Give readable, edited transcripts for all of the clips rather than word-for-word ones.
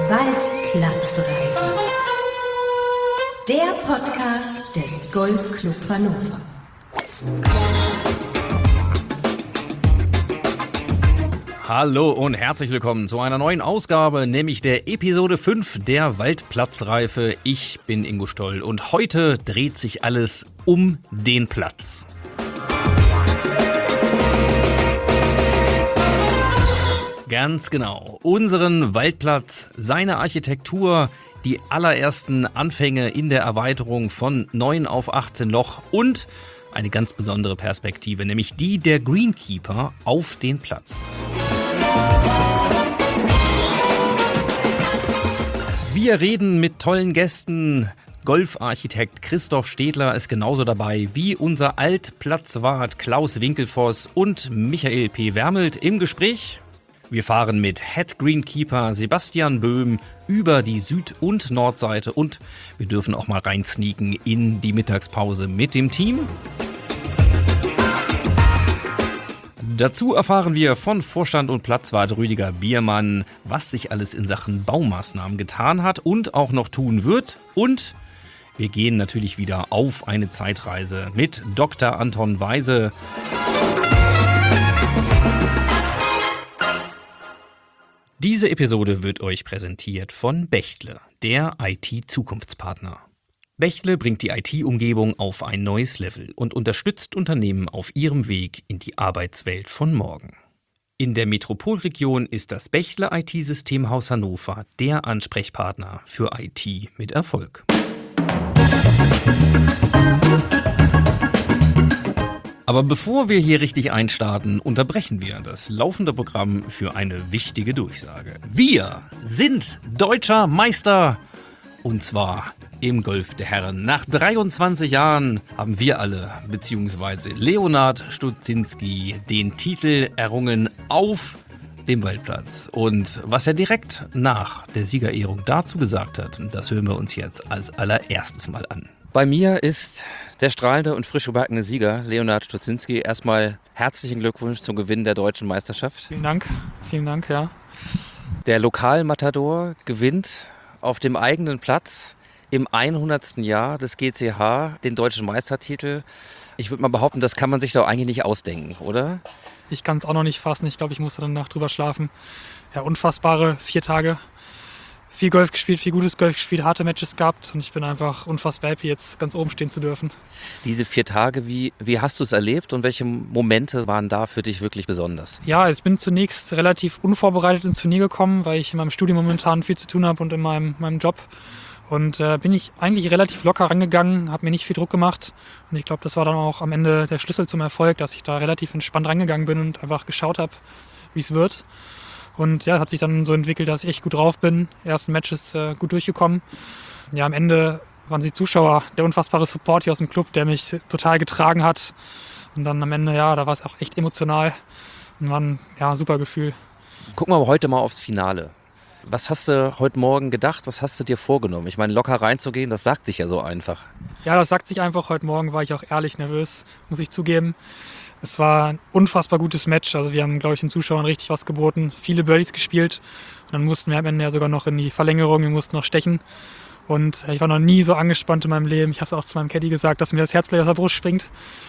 Waldplatzreife. Der Podcast des Golfclub Hannover. Hallo und herzlich willkommen zu einer neuen Ausgabe, nämlich der Episode 5 der Waldplatzreife. Ich bin Ingo Stoll und heute dreht sich alles um den Platz. Ganz genau, unseren Waldplatz, seine Architektur, die allerersten Anfänge in der Erweiterung von 9 auf 18 Loch und eine ganz besondere Perspektive, nämlich die der Greenkeeper auf den Platz. Wir reden mit tollen Gästen. Golfarchitekt Christoph Stedler ist genauso dabei wie unser Altplatzwart Klaus Winkelfoss und Michael P. Wermelt im Gespräch. Wir fahren mit Head Greenkeeper Sebastian Böhm über die Süd- und Nordseite und wir dürfen auch mal reinsneaken in die Mittagspause mit dem Team. Dazu erfahren wir von Vorstand und Platzwart Rüdiger Biermann, was sich alles in Sachen Baumaßnahmen getan hat und auch noch tun wird. Und wir gehen natürlich wieder auf eine Zeitreise mit Dr. Anton Weise. Diese Episode wird euch präsentiert von Bechtle, der IT-Zukunftspartner. Bechtle bringt die IT-Umgebung auf ein neues Level und unterstützt Unternehmen auf ihrem Weg in die Arbeitswelt von morgen. In der Metropolregion ist das Bechtle IT-Systemhaus Hannover der Ansprechpartner für IT mit Erfolg. Aber bevor wir hier richtig einstarten, unterbrechen wir das laufende Programm für eine wichtige Durchsage. Wir sind deutscher Meister! Und zwar im Golf der Herren. Nach 23 Jahren haben wir alle, beziehungsweise Leonard Studzinski, den Titel errungen auf dem Waldplatz. Und was er direkt nach der Siegerehrung dazu gesagt hat, das hören wir uns jetzt als allererstes mal an. Bei mir ist der strahlende und frisch gebackene Sieger, Leonard Studzinski. Erstmal herzlichen Glückwunsch zum Gewinn der deutschen Meisterschaft. Vielen Dank, ja. Der Lokalmatador gewinnt auf dem eigenen Platz im 100. Jahr des GCH den deutschen Meistertitel. Ich würde mal behaupten, das kann man sich doch eigentlich nicht ausdenken, oder? Ich kann es auch noch nicht fassen. Ich glaube, ich musste dann Nacht drüber schlafen. Ja, unfassbare 4 Tage. Viel Golf gespielt, viel gutes Golf gespielt, harte Matches gehabt und ich bin einfach unfassbar happy, jetzt ganz oben stehen zu dürfen. Diese 4 Tage, wie hast du es erlebt und welche Momente waren da für dich wirklich besonders? Ja, also ich bin zunächst relativ unvorbereitet ins Turnier gekommen, weil ich in meinem Studium momentan viel zu tun habe und in meinem Job. Und bin ich eigentlich relativ locker rangegangen, habe mir nicht viel Druck gemacht und ich glaube, das war dann auch am Ende der Schlüssel zum Erfolg, dass ich da relativ entspannt rangegangen bin und einfach geschaut habe, wie es wird. Und ja, es hat sich dann so entwickelt, dass ich echt gut drauf bin. Ersten Matches gut durchgekommen. Ja, am Ende waren die Zuschauer der unfassbare Support hier aus dem Club, der mich total getragen hat. Und dann am Ende, ja, da war es auch echt emotional. Und war ein super Gefühl. Gucken wir heute mal aufs Finale. Was hast du heute Morgen gedacht? Was hast du dir vorgenommen? Ich meine, locker reinzugehen, das sagt sich ja so einfach. Ja, das sagt sich einfach. Heute Morgen war ich auch ehrlich nervös, muss ich zugeben. Es war ein unfassbar gutes Match. Also wir haben, glaube ich, den Zuschauern richtig was geboten. Viele Birdies gespielt. Und dann mussten wir am Ende ja sogar noch in die Verlängerung. Wir mussten noch stechen. Und ich war noch nie so angespannt in meinem Leben. Ich habe es auch zu meinem Caddy gesagt, dass mir das Herz gleich aus der Brust springt.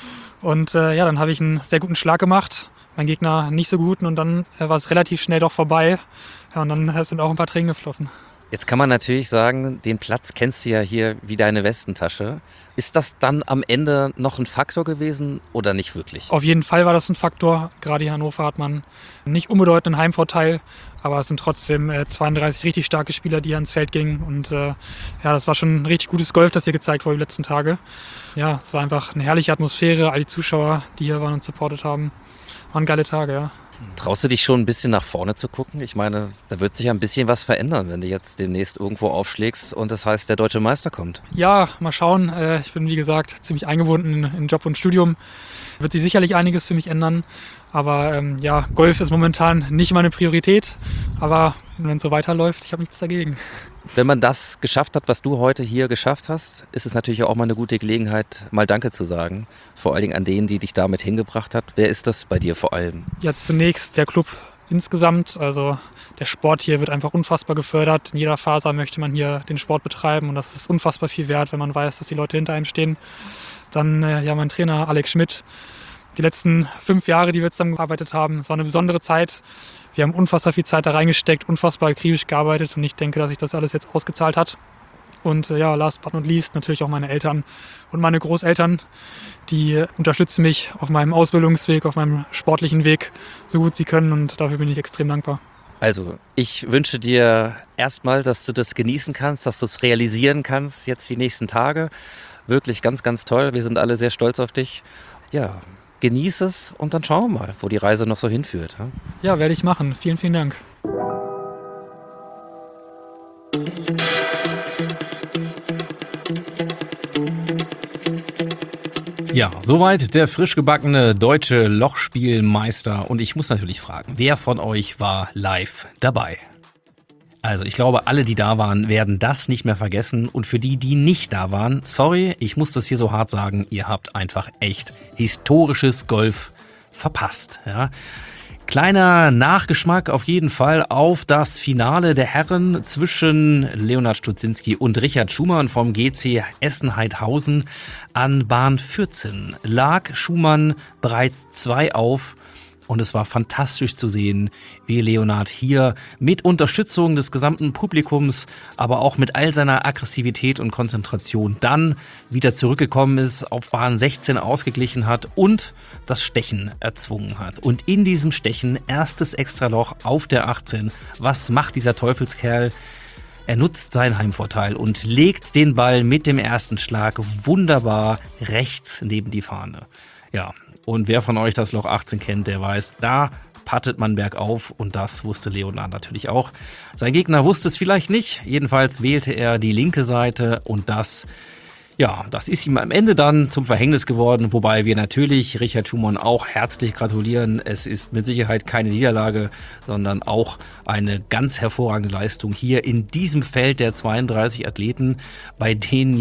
Und dann habe ich einen sehr guten Schlag gemacht. Mein Gegner nicht so gut. Und dann war es relativ schnell doch vorbei. Ja, und dann sind auch ein paar Tränen geflossen. Jetzt kann man natürlich sagen, den Platz kennst du ja hier wie deine Westentasche. Ist das dann am Ende noch ein Faktor gewesen oder nicht wirklich? Auf jeden Fall war das ein Faktor. Gerade in Hannover hat man nicht unbedeutenden Heimvorteil, aber es sind trotzdem 32 richtig starke Spieler, die ans Feld gingen. Und das war schon ein richtig gutes Golf, das hier gezeigt wurde die letzten Tage. Ja, es war einfach eine herrliche Atmosphäre. All die Zuschauer, die hier waren und supportet haben, waren geile Tage, ja. Traust du dich schon ein bisschen nach vorne zu gucken? Ich meine, da wird sich ja ein bisschen was verändern, wenn du jetzt demnächst irgendwo aufschlägst und das heißt, der deutsche Meister kommt. Ja, mal schauen. Ich bin, wie gesagt, ziemlich eingebunden in Job und Studium. Wird sich sicherlich einiges für mich ändern. Aber Golf ist momentan nicht meine Priorität. Aber wenn es so weiterläuft, ich habe nichts dagegen. Wenn man das geschafft hat, was du heute hier geschafft hast, ist es natürlich auch mal eine gute Gelegenheit, mal Danke zu sagen. Vor allen Dingen an denen, die dich damit hingebracht hat. Wer ist das bei dir vor allem? Ja, zunächst der Club insgesamt. Also der Sport hier wird einfach unfassbar gefördert. In jeder Faser möchte man hier den Sport betreiben und das ist unfassbar viel wert, wenn man weiß, dass die Leute hinter einem stehen. Dann mein Trainer Alex Schmidt. Die letzten 5 Jahre, die wir zusammengearbeitet haben, es war eine besondere Zeit. Wir haben unfassbar viel Zeit da reingesteckt, unfassbar akribisch gearbeitet und ich denke, dass sich das alles jetzt ausgezahlt hat. Und last but not least natürlich auch meine Eltern und meine Großeltern, die unterstützen mich auf meinem Ausbildungsweg, auf meinem sportlichen Weg, so gut sie können und dafür bin ich extrem dankbar. Also, ich wünsche dir erstmal, dass du das genießen kannst, dass du es realisieren kannst, jetzt die nächsten Tage. Wirklich ganz, ganz toll. Wir sind alle sehr stolz auf dich. Ja, genieß es und dann schauen wir mal, wo die Reise noch so hinführt. Ja, werde ich machen. Vielen, vielen Dank. Ja, soweit der frisch gebackene deutsche Lochspielmeister. Und ich muss natürlich fragen, wer von euch war live dabei? Also ich glaube, alle, die da waren, werden das nicht mehr vergessen. Und für die, die nicht da waren, sorry, ich muss das hier so hart sagen, ihr habt einfach echt historisches Golf verpasst. Ja. Kleiner Nachgeschmack auf jeden Fall auf das Finale der Herren zwischen Leonhard Studzinski und Richard Schumann vom GC Essen-Heidhausen. An Bahn 14 lag Schumann bereits 2 auf. Und es war fantastisch zu sehen, wie Leonhard hier mit Unterstützung des gesamten Publikums, aber auch mit all seiner Aggressivität und Konzentration dann wieder zurückgekommen ist, auf Bahn 16 ausgeglichen hat und das Stechen erzwungen hat. Und in diesem Stechen, erstes Extraloch auf der 18. Was macht dieser Teufelskerl? Er nutzt seinen Heimvorteil und legt den Ball mit dem ersten Schlag wunderbar rechts neben die Fahne. Ja. Und wer von euch das Loch 18 kennt, der weiß, da pattet man bergauf und das wusste Leonhard natürlich auch. Sein Gegner wusste es vielleicht nicht, jedenfalls wählte er die linke Seite und das ist ihm am Ende dann zum Verhängnis geworden, wobei wir natürlich Richard Schumann auch herzlich gratulieren. Es ist mit Sicherheit keine Niederlage, sondern auch eine ganz hervorragende Leistung hier in diesem Feld der 32 Athleten, bei denen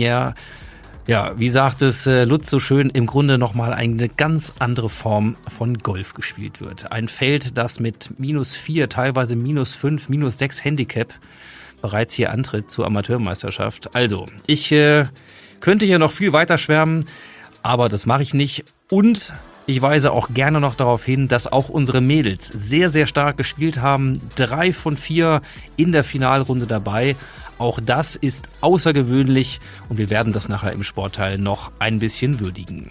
wie sagt es Lutz so schön, im Grunde nochmal eine ganz andere Form von Golf gespielt wird. Ein Feld, das mit -4, teilweise -5, -6 Handicap bereits hier antritt zur Amateurmeisterschaft. Also, ich könnte hier noch viel weiter schwärmen, aber das mache ich nicht. Und ich weise auch gerne noch darauf hin, dass auch unsere Mädels sehr, sehr stark gespielt haben. 3 von 4 in der Finalrunde dabei. Auch das ist außergewöhnlich und wir werden das nachher im Sportteil noch ein bisschen würdigen.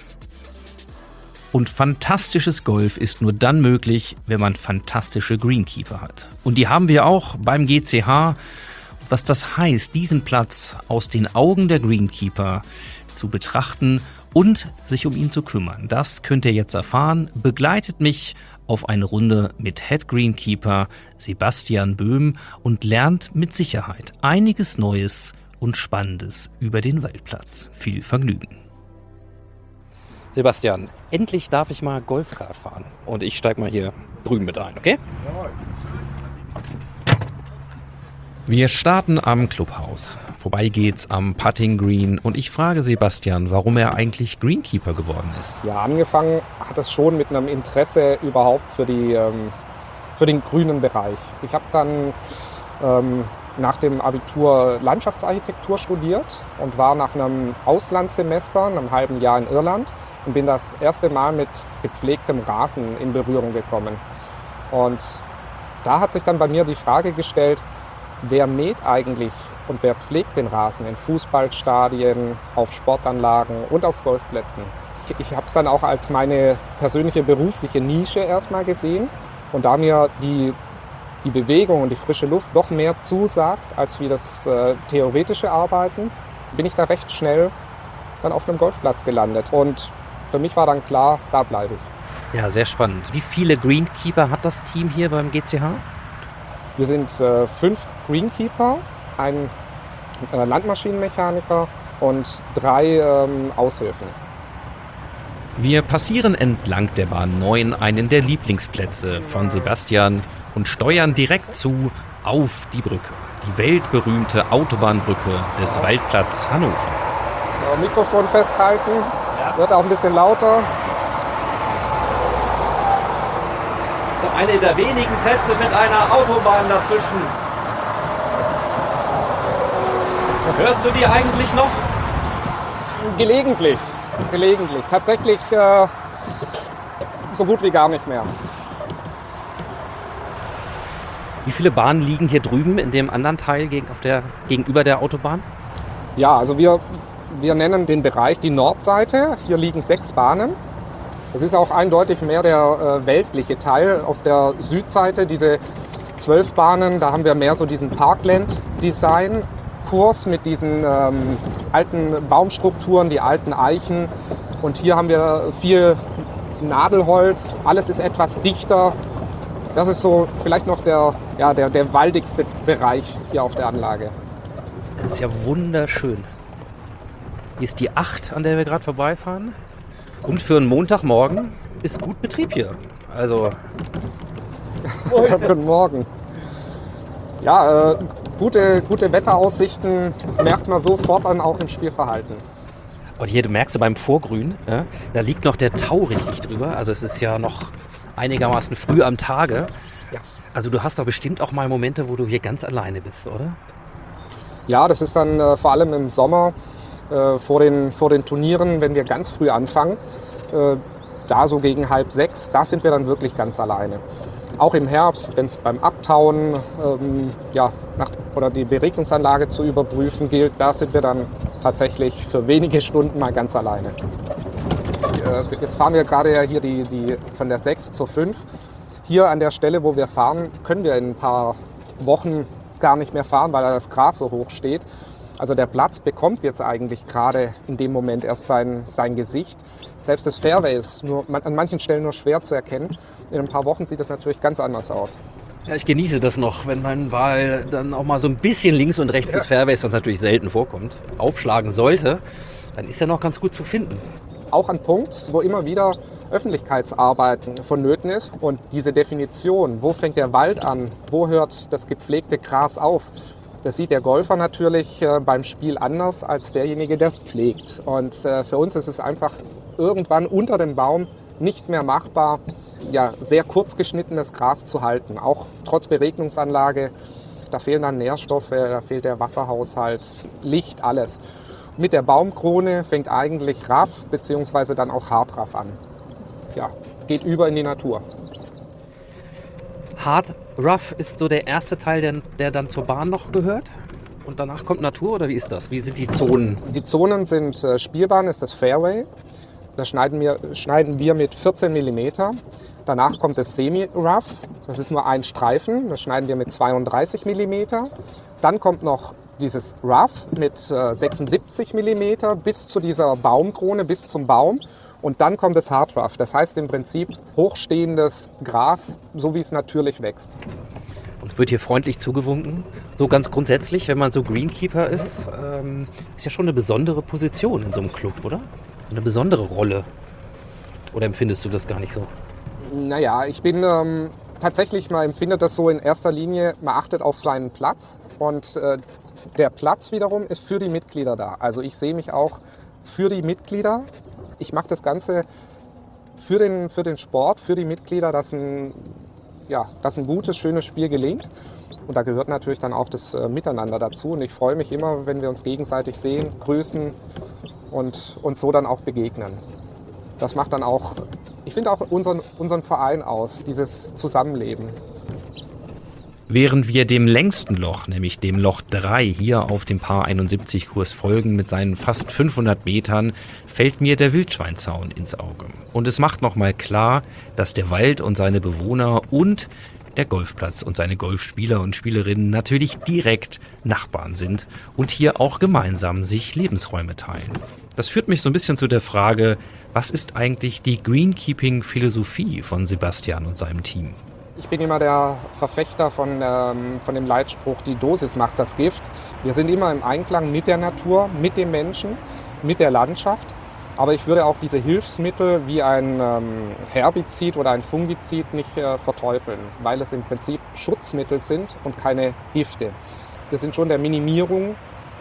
Und fantastisches Golf ist nur dann möglich, wenn man fantastische Greenkeeper hat. Und die haben wir auch beim GCH. Was das heißt, diesen Platz aus den Augen der Greenkeeper zu betrachten und sich um ihn zu kümmern, das könnt ihr jetzt erfahren. Begleitet mich auf eine Runde mit Head Greenkeeper Sebastian Böhm und lernt mit Sicherheit einiges Neues und Spannendes über den Waldplatz. Viel Vergnügen. Sebastian, endlich darf ich mal Golfrad fahren. Und ich steige mal hier drüben mit ein, okay? Jawohl. Wir starten am Clubhaus. Vorbei geht's am Putting Green und ich frage Sebastian, warum er eigentlich Greenkeeper geworden ist. Ja, angefangen hat es schon mit einem Interesse überhaupt für den grünen Bereich. Ich habe dann nach dem Abitur Landschaftsarchitektur studiert und war nach einem Auslandssemester, einem halben Jahr in Irland und bin das erste Mal mit gepflegtem Rasen in Berührung gekommen. Und da hat sich dann bei mir die Frage gestellt, wer mäht eigentlich und wer pflegt den Rasen in Fußballstadien, auf Sportanlagen und auf Golfplätzen? Ich habe es dann auch als meine persönliche berufliche Nische erstmal gesehen. Und da mir die Bewegung und die frische Luft doch mehr zusagt als wie das theoretische Arbeiten, bin ich da recht schnell dann auf einem Golfplatz gelandet. Und für mich war dann klar, da bleibe ich. Ja, sehr spannend. Wie viele Greenkeeper hat das Team hier beim GCH? Wir sind 5 Greenkeeper, ein Landmaschinenmechaniker und 3 Aushilfen. Wir passieren entlang der Bahn 9 einen der Lieblingsplätze von Sebastian und steuern direkt zu auf die Brücke. Die weltberühmte Autobahnbrücke des Waldplatz Hannover. So, Mikrofon festhalten, wird auch ein bisschen lauter. so eine der wenigen Plätze mit einer Autobahn dazwischen. Hörst du die eigentlich noch? Gelegentlich. Tatsächlich so gut wie gar nicht mehr. Wie viele Bahnen liegen hier drüben in dem anderen Teil gegenüber der Autobahn? Ja, also wir nennen den Bereich die Nordseite. Hier liegen 6 Bahnen. Das ist auch eindeutig mehr der weltliche Teil. Auf der Südseite diese 12 Bahnen, da haben wir mehr so diesen Parkland-Design-Kurs mit diesen alten Baumstrukturen, die alten Eichen. Und hier haben wir viel Nadelholz. Alles ist etwas dichter. Das ist so vielleicht noch der waldigste Bereich hier auf der Anlage. Das ist ja wunderschön. Hier ist die 8, an der wir gerade vorbeifahren. Und für einen Montagmorgen ist gut Betrieb hier. Also Guten Morgen. Ja, gute Wetteraussichten merkt man sofort dann auch im Spielverhalten. und hier merkst du beim Vorgrün, ja, da liegt noch der Tau richtig drüber. Also es ist ja noch einigermaßen früh am Tage. Ja. Also du hast doch bestimmt auch mal Momente, wo du hier ganz alleine bist, oder? Ja, das ist dann vor allem im Sommer vor den Turnieren, wenn wir ganz früh anfangen, da so gegen 5:30, da sind wir dann wirklich ganz alleine. Auch im Herbst, wenn es beim Abtauen oder die Beregnungsanlage zu überprüfen gilt, da sind wir dann tatsächlich für wenige Stunden mal ganz alleine. Jetzt fahren wir gerade ja hier die von der 6 zur 5. Hier an der Stelle, wo wir fahren, können wir in ein paar Wochen gar nicht mehr fahren, weil da das Gras so hoch steht. Also der Platz bekommt jetzt eigentlich gerade in dem Moment erst sein Gesicht. Selbst das Fairway ist an manchen Stellen nur schwer zu erkennen. In ein paar Wochen sieht das natürlich ganz anders aus. Ja, ich genieße das noch, wenn mein Ball dann auch mal so ein bisschen links und rechts des Fairways, was natürlich selten vorkommt, aufschlagen sollte, dann ist er noch ganz gut zu finden. Auch ein Punkt, wo immer wieder Öffentlichkeitsarbeit vonnöten ist. Und diese Definition, wo fängt der Wald an, wo hört das gepflegte Gras auf, das sieht der Golfer natürlich beim Spiel anders als derjenige, der es pflegt. Und für uns ist es einfach irgendwann unter dem Baum nicht mehr machbar, sehr kurz geschnittenes Gras zu halten. Auch trotz Beregnungsanlage, da fehlen dann Nährstoffe, da fehlt der Wasserhaushalt, Licht, alles. Mit der Baumkrone fängt eigentlich Raff bzw. dann auch Hartraff an. Ja, geht über in die Natur. Hard Rough ist so der erste Teil, der dann zur Bahn noch gehört? Und danach kommt Natur oder wie ist das? Wie sind die Zonen? Die Zonen sind Spielbahn, ist das Fairway. Das schneiden wir mit 14 mm. Danach kommt das Semi-Rough. Das ist nur ein Streifen. Das schneiden wir mit 32 mm. Dann kommt noch dieses Rough mit 76 mm bis zu dieser Baumkrone, bis zum Baum. Und dann kommt das Hard Rough. Das heißt im Prinzip hochstehendes Gras, so wie es natürlich wächst. Uns wird hier freundlich zugewunken. So ganz grundsätzlich, wenn man so Greenkeeper ist, ist ja schon eine besondere Position in so einem Club, oder? So eine besondere Rolle. Oder empfindest du das gar nicht so? Naja, ich bin tatsächlich, man empfindet das so in erster Linie, man achtet auf seinen Platz. Und der Platz wiederum ist für die Mitglieder da. Also ich sehe mich auch für die Mitglieder. Ich mache das Ganze für den Sport, für die Mitglieder, dass ein gutes, schönes Spiel gelingt. Und da gehört natürlich dann auch das Miteinander dazu. Und ich freue mich immer, wenn wir uns gegenseitig sehen, grüßen und uns so dann auch begegnen. Das macht dann auch, ich finde auch unseren Verein aus, dieses Zusammenleben. Während wir dem längsten Loch, nämlich dem Loch 3, hier auf dem Par 71 Kurs folgen mit seinen fast 500 Metern, fällt mir der Wildschweinzaun ins Auge. Und es macht nochmal klar, dass der Wald und seine Bewohner und der Golfplatz und seine Golfspieler und Spielerinnen natürlich direkt Nachbarn sind und hier auch gemeinsam sich Lebensräume teilen. Das führt mich so ein bisschen zu der Frage, was ist eigentlich die Greenkeeping-Philosophie von Sebastian und seinem Team? Ich bin immer der Verfechter von dem Leitspruch, die Dosis macht das Gift. Wir sind immer im Einklang mit der Natur, mit dem Menschen, mit der Landschaft. Aber ich würde auch diese Hilfsmittel wie ein Herbizid oder ein Fungizid nicht verteufeln, weil es im Prinzip Schutzmittel sind und keine Gifte. Wir sind schon der Minimierung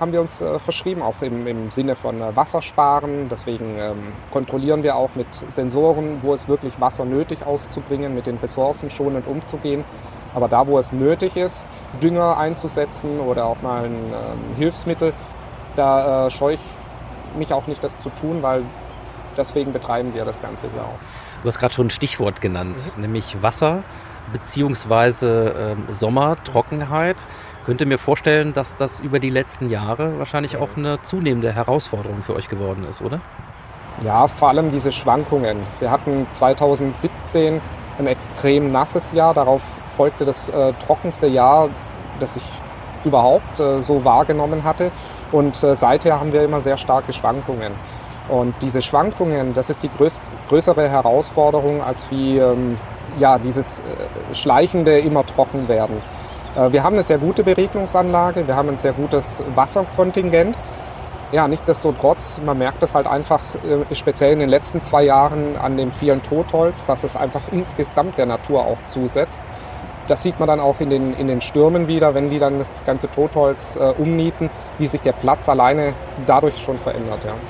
haben wir uns verschrieben, auch im Sinne von Wassersparen. Deswegen kontrollieren wir auch mit Sensoren, wo es wirklich Wasser nötig auszubringen, mit den Ressourcen schonend umzugehen. Aber da, wo es nötig ist, Dünger einzusetzen oder auch mal ein Hilfsmittel, da scheue ich mich auch nicht, das zu tun, weil deswegen betreiben wir das Ganze hier auch. Du hast gerade schon ein Stichwort genannt, nämlich Wasser beziehungsweise Sommer, Trockenheit. Könnte mir vorstellen, dass das über die letzten Jahre wahrscheinlich auch eine zunehmende Herausforderung für euch geworden ist, oder? Ja, vor allem diese Schwankungen. Wir hatten 2017 ein extrem nasses Jahr, darauf folgte das trockenste Jahr, das ich überhaupt so wahrgenommen hatte. Und seither haben wir immer sehr starke Schwankungen. Und diese Schwankungen, das ist die größere Herausforderung, als wie dieses schleichende immer trocken werden. Wir haben eine sehr gute Beregnungsanlage, wir haben ein sehr gutes Wasserkontingent. Ja, nichtsdestotrotz, man merkt das halt einfach, speziell in den letzten 2 Jahren an dem vielen Totholz, dass es einfach insgesamt der Natur auch zusetzt. Das sieht man dann auch in den Stürmen wieder, wenn die dann das ganze Totholz umnieten, wie sich der Platz alleine dadurch schon verändert. Ja.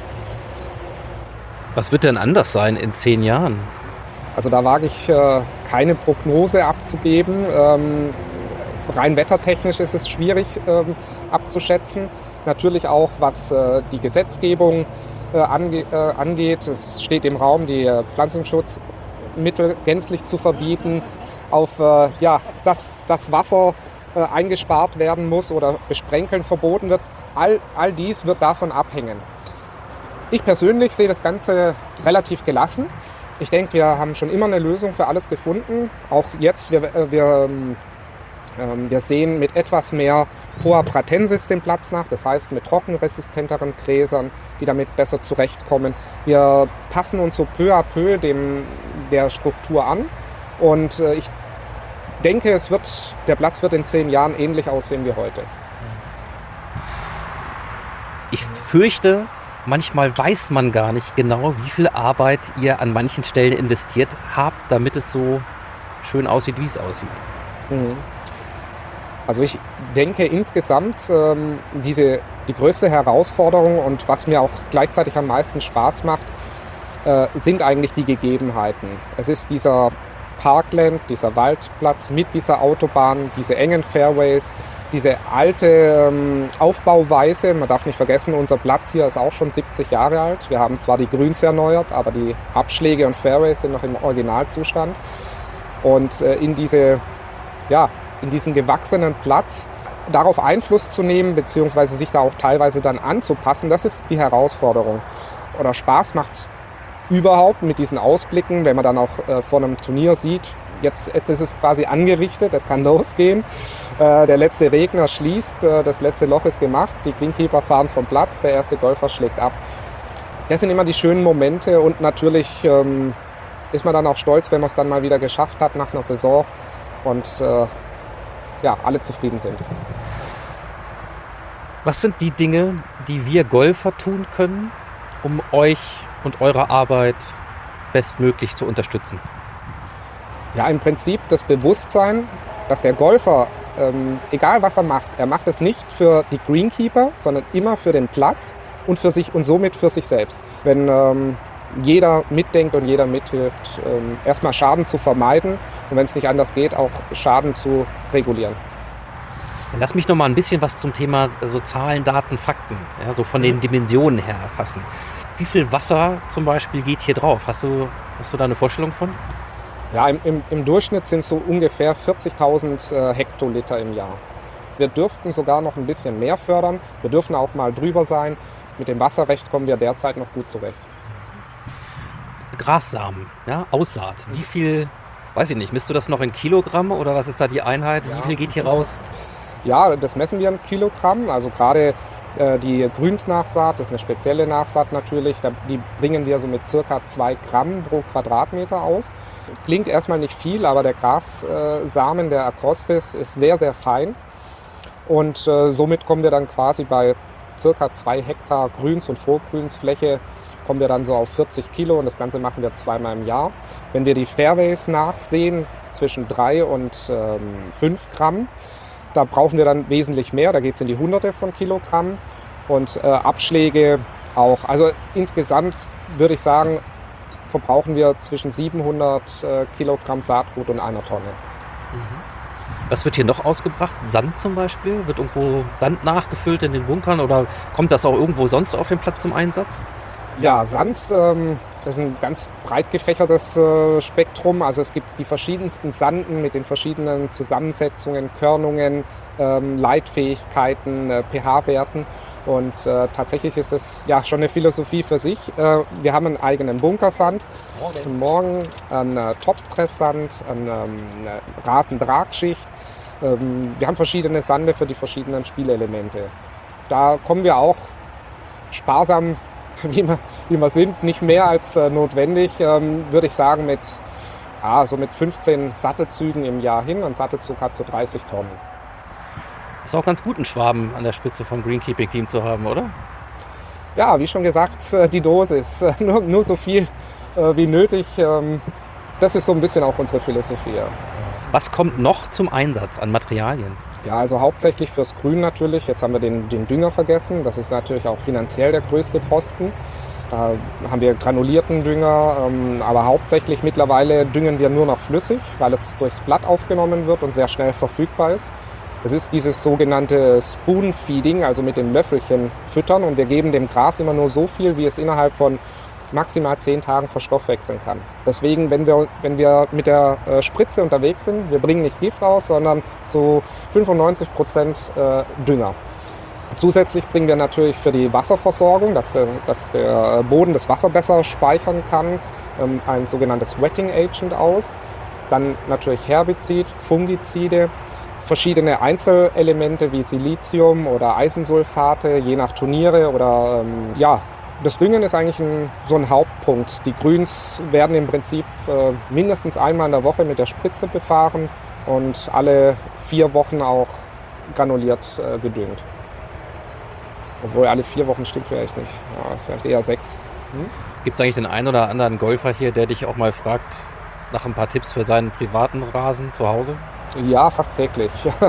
Was wird denn anders sein in 10 Jahren? Also da wage ich keine Prognose abzugeben. Rein wettertechnisch ist es schwierig abzuschätzen. Natürlich auch, was die Gesetzgebung angeht. Es steht im Raum, die Pflanzenschutzmittel gänzlich zu verbieten, dass das Wasser eingespart werden muss oder Besprenkeln verboten wird. All dies wird davon abhängen. Ich persönlich sehe das Ganze relativ gelassen. Ich denke, wir haben schon immer eine Lösung für alles gefunden. Auch jetzt, wir sehen mit etwas mehr Poa pratensis den Platz nach, das heißt mit trockenresistenteren Gräsern, die damit besser zurechtkommen. Wir passen uns so peu à peu der Struktur an und ich denke, der Platz wird in 10 Jahren ähnlich aussehen wie heute. Ich fürchte, manchmal weiß man gar nicht genau, wie viel Arbeit ihr an manchen Stellen investiert habt, damit es so schön aussieht, wie es aussieht. Also ich denke insgesamt, die größte Herausforderung und was mir auch gleichzeitig am meisten Spaß macht, sind eigentlich die Gegebenheiten. Es ist dieser Parkland, dieser Waldplatz mit dieser Autobahn, diese engen Fairways, diese alte Aufbauweise. Man darf nicht vergessen, unser Platz hier ist auch schon 70 Jahre alt. Wir haben zwar die Grüns erneuert, aber die Abschläge und Fairways sind noch im Originalzustand. Und in diesen gewachsenen Platz darauf Einfluss zu nehmen, beziehungsweise sich da auch teilweise dann anzupassen, das ist die Herausforderung. Oder Spaß macht es überhaupt mit diesen Ausblicken, wenn man dann auch vor einem Turnier sieht, jetzt ist es quasi angerichtet, es kann losgehen. Der letzte Regner schließt, das letzte Loch ist gemacht, die Greenkeeper fahren vom Platz, der erste Golfer schlägt ab. Das sind immer die schönen Momente und natürlich ist man dann auch stolz, wenn man es dann mal wieder geschafft hat nach einer Saison und alle zufrieden sind. Was sind die Dinge, die wir Golfer tun können, um euch und eure Arbeit bestmöglich zu unterstützen? Ja, im Prinzip das Bewusstsein, dass der Golfer, egal was er macht es nicht für die Greenkeeper, sondern immer für den Platz und für sich und somit für sich selbst. Wenn jeder mitdenkt und jeder mithilft, erstmal Schaden zu vermeiden und wenn es nicht anders geht, auch Schaden zu regulieren. Lass mich noch mal ein bisschen was zum Thema Zahlen, Daten, Fakten, so von den Dimensionen her erfassen. Wie viel Wasser zum Beispiel geht hier drauf? Hast du da eine Vorstellung von? Ja, im Durchschnitt sind es so ungefähr 40.000 Hektoliter im Jahr. Wir dürften sogar noch ein bisschen mehr fördern. Wir dürfen auch mal drüber sein. Mit dem Wasserrecht kommen wir derzeit noch gut zurecht. Grassamen, Aussaat. Wie viel, weiß ich nicht, misst du das noch in Kilogramm oder was ist da die Einheit? Wie viel geht hier raus? Ja, das messen wir in Kilogramm. Also gerade die Grünsnachsaat, das ist eine spezielle Nachsaat natürlich, die bringen wir so mit circa 2 Gramm pro Quadratmeter aus. Klingt erstmal nicht viel, aber der Grassamen, der Acrostis, ist sehr, sehr fein. Und somit kommen wir dann quasi bei circa 2 Hektar Grüns- und Vorgrünsfläche, kommen wir dann so auf 40 Kilo und das Ganze machen wir 2-mal im Jahr. Wenn wir die Fairways nachsehen, zwischen 3 und 5 Gramm, da brauchen wir dann wesentlich mehr, da geht es in die Hunderte von Kilogramm. und Abschläge auch. Also insgesamt würde ich sagen, verbrauchen wir zwischen 700 Kilogramm Saatgut und 1 Tonne. Was wird hier noch ausgebracht? Sand zum Beispiel? Wird irgendwo Sand nachgefüllt in den Bunkern oder kommt das auch irgendwo sonst auf dem Platz zum Einsatz? Ja, Sand, das ist ein ganz breit gefächertes Spektrum. Also es gibt die verschiedensten Sanden mit den verschiedenen Zusammensetzungen, Körnungen, Leitfähigkeiten, pH-Werten. Und tatsächlich ist es ja schon eine Philosophie für sich. Wir haben einen eigenen Bunkersand, morgen einen Top-Dress-Sand, eine Rasendragschicht. Wir haben verschiedene Sande für die verschiedenen Spielelemente. Da kommen wir auch sparsam, wie wir sind, nicht mehr als notwendig, würde ich sagen, mit 15 Sattelzügen im Jahr hin. Ein Sattelzug hat so 30 Tonnen. Ist auch ganz gut, einen Schwaben an der Spitze vom Greenkeeping Team zu haben, oder? Ja, wie schon gesagt, die Dosis. Nur so viel wie nötig. Das ist so ein bisschen auch unsere Philosophie. Ja. Was kommt noch zum Einsatz an Materialien? Ja, also hauptsächlich fürs Grün natürlich. Jetzt haben wir den Dünger vergessen. Das ist natürlich auch finanziell der größte Posten. Da haben wir granulierten Dünger, aber hauptsächlich mittlerweile düngen wir nur noch flüssig, weil es durchs Blatt aufgenommen wird und sehr schnell verfügbar ist. Es ist dieses sogenannte Spoon-Feeding, also mit den Löffelchen füttern. Und wir geben dem Gras immer nur so viel, wie es innerhalb von maximal 10 Tagen verstoffwechseln kann. Deswegen, wenn wir mit der Spritze unterwegs sind, wir bringen nicht Gift raus, sondern zu 95% Dünger. Zusätzlich bringen wir natürlich für die Wasserversorgung, dass der Boden das Wasser besser speichern kann, ein sogenanntes Wetting Agent aus. Dann natürlich Herbizid, Fungizide, verschiedene Einzelelemente wie Silizium oder Eisensulfate, je nach Turniere oder das Düngen ist eigentlich so ein Hauptpunkt. Die Grüns werden im Prinzip mindestens einmal in der Woche mit der Spritze befahren und alle 4 Wochen auch granuliert gedüngt. Obwohl alle 4 Wochen stimmt vielleicht nicht, ja, vielleicht eher 6. Gibt es eigentlich den einen oder anderen Golfer hier, der dich auch mal fragt nach ein paar Tipps für seinen privaten Rasen zu Hause? Ja, fast täglich.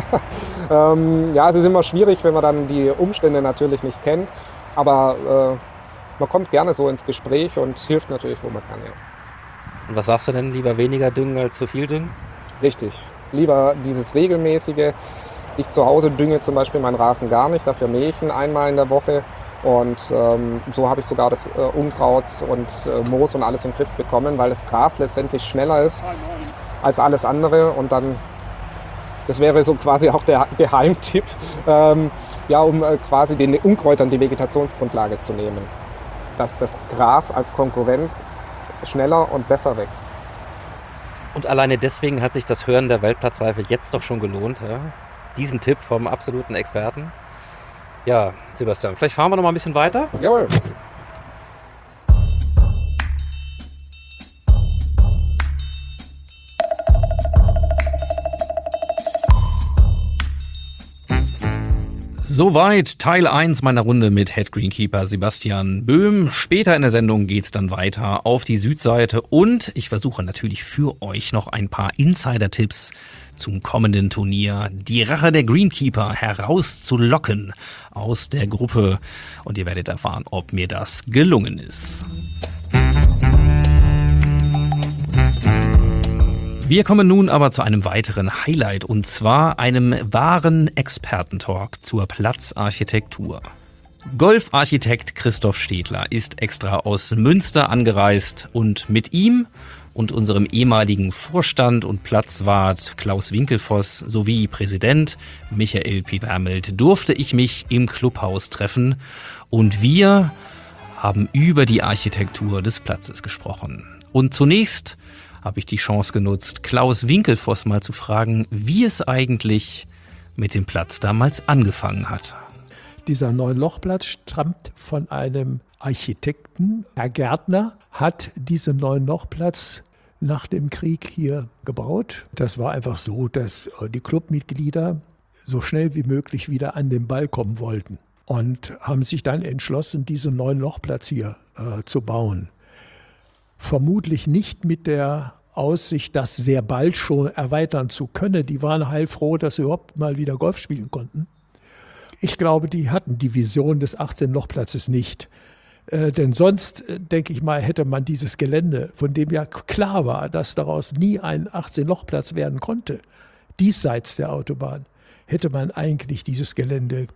Es ist immer schwierig, wenn man dann die Umstände natürlich nicht kennt. Aber man kommt gerne so ins Gespräch und hilft natürlich, wo man kann. Ja. Und was sagst du denn? Lieber weniger düngen als zu viel düngen? Richtig. Lieber dieses regelmäßige. Ich zu Hause dünge zum Beispiel meinen Rasen gar nicht. Dafür mähe ich ihn einmal in der Woche. Und so habe ich sogar das Unkraut und Moos und alles im Griff bekommen, weil das Gras letztendlich schneller ist als alles andere. Und dann, das wäre so quasi auch der Geheimtipp, um quasi den Unkräutern die Vegetationsgrundlage zu nehmen. Dass das Gras als Konkurrent schneller und besser wächst. Und alleine deswegen hat sich das Hören der Weltplatzreife jetzt doch schon gelohnt. Ja? Diesen Tipp vom absoluten Experten. Ja, Sebastian, vielleicht fahren wir noch mal ein bisschen weiter? Jawohl. Soweit Teil 1 meiner Runde mit Head Greenkeeper Sebastian Böhm. Später in der Sendung geht's dann weiter auf die Südseite und ich versuche natürlich für euch noch ein paar Insider-Tipps zum kommenden Turnier, die Rache der Greenkeeper herauszulocken aus der Gruppe und ihr werdet erfahren, ob mir das gelungen ist. Wir kommen nun aber zu einem weiteren Highlight und zwar einem wahren Expertentalk zur Platzarchitektur. Golfarchitekt Christoph Stedler ist extra aus Münster angereist und mit ihm und unserem ehemaligen Vorstand und Platzwart Klaus Winkelfoss sowie Präsident Michael Piwermelt durfte ich mich im Clubhaus treffen und wir haben über die Architektur des Platzes gesprochen. Und zunächst habe ich die Chance genutzt, Klaus Winkelfoss mal zu fragen, wie es eigentlich mit dem Platz damals angefangen hat. Dieser 9-Loch-Platz stammt von einem Architekten. Herr Gärtner hat diesen 9-Loch-Platz nach dem Krieg hier gebaut. Das war einfach so, dass die Clubmitglieder so schnell wie möglich wieder an den Ball kommen wollten und haben sich dann entschlossen, diesen 9-Loch-Platz hier zu bauen. Vermutlich nicht mit der Aussicht, das sehr bald schon erweitern zu können. Die waren heilfroh, dass sie überhaupt mal wieder Golf spielen konnten. Ich glaube, die hatten die Vision des 18-Loch-Platzes nicht. Denn sonst, denke ich mal, hätte man dieses Gelände, von dem ja klar war, dass daraus nie ein 18-Loch-Platz werden konnte, diesseits der Autobahn, hätte man eigentlich dieses Gelände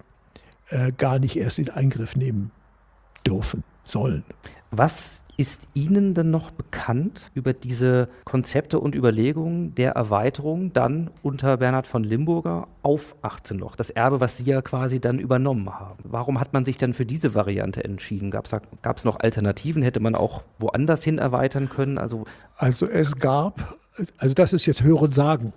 gar nicht erst in Angriff nehmen dürfen, sollen. Was ist Ihnen denn noch bekannt über diese Konzepte und Überlegungen der Erweiterung dann unter Bernhard von Limburger auf 18 Loch? Das Erbe, was Sie ja quasi dann übernommen haben. Warum hat man sich dann für diese Variante entschieden? Gab es noch Alternativen? Hätte man auch woanders hin erweitern können? Also es gab, das ist jetzt Hören sagen,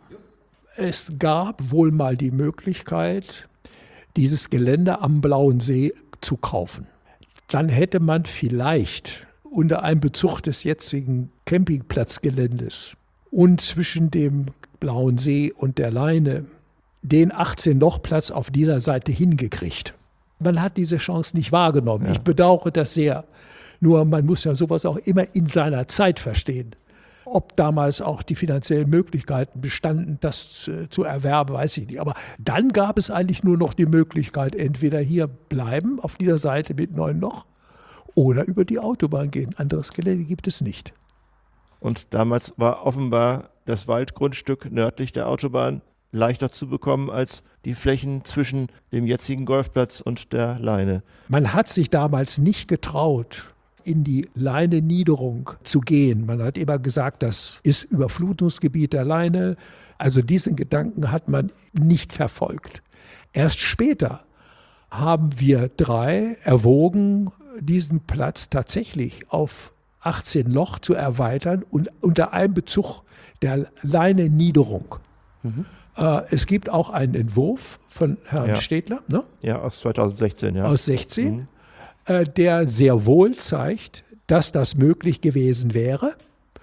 es gab wohl mal die Möglichkeit, dieses Gelände am Blauen See zu kaufen. Dann hätte man vielleicht unter einem Bezug des jetzigen Campingplatzgeländes und zwischen dem Blauen See und der Leine den 18-Loch-Platz auf dieser Seite hingekriegt. Man hat diese Chance nicht wahrgenommen. Ja. Ich bedauere das sehr. Nur man muss ja sowas auch immer in seiner Zeit verstehen. Ob damals auch die finanziellen Möglichkeiten bestanden, das zu erwerben, weiß ich nicht. Aber dann gab es eigentlich nur noch die Möglichkeit, entweder hier bleiben auf dieser Seite mit 9 Loch oder über die Autobahn gehen. Anderes Gelände gibt es nicht. Und damals war offenbar das Waldgrundstück nördlich der Autobahn leichter zu bekommen als die Flächen zwischen dem jetzigen Golfplatz und der Leine. Man hat sich damals nicht getraut, in die Leine-Niederung zu gehen. Man hat immer gesagt, das ist Überflutungsgebiet der Leine. Also diesen Gedanken hat man nicht verfolgt. Erst später haben wir 3 erwogen, diesen Platz tatsächlich auf 18 Loch zu erweitern und unter einem Bezug der Leine-Niederung. Mhm. Es gibt auch einen Entwurf von Herrn Stedler. Ne? Ja, aus 2016. Ja. Aus 16, der sehr wohl zeigt, dass das möglich gewesen wäre.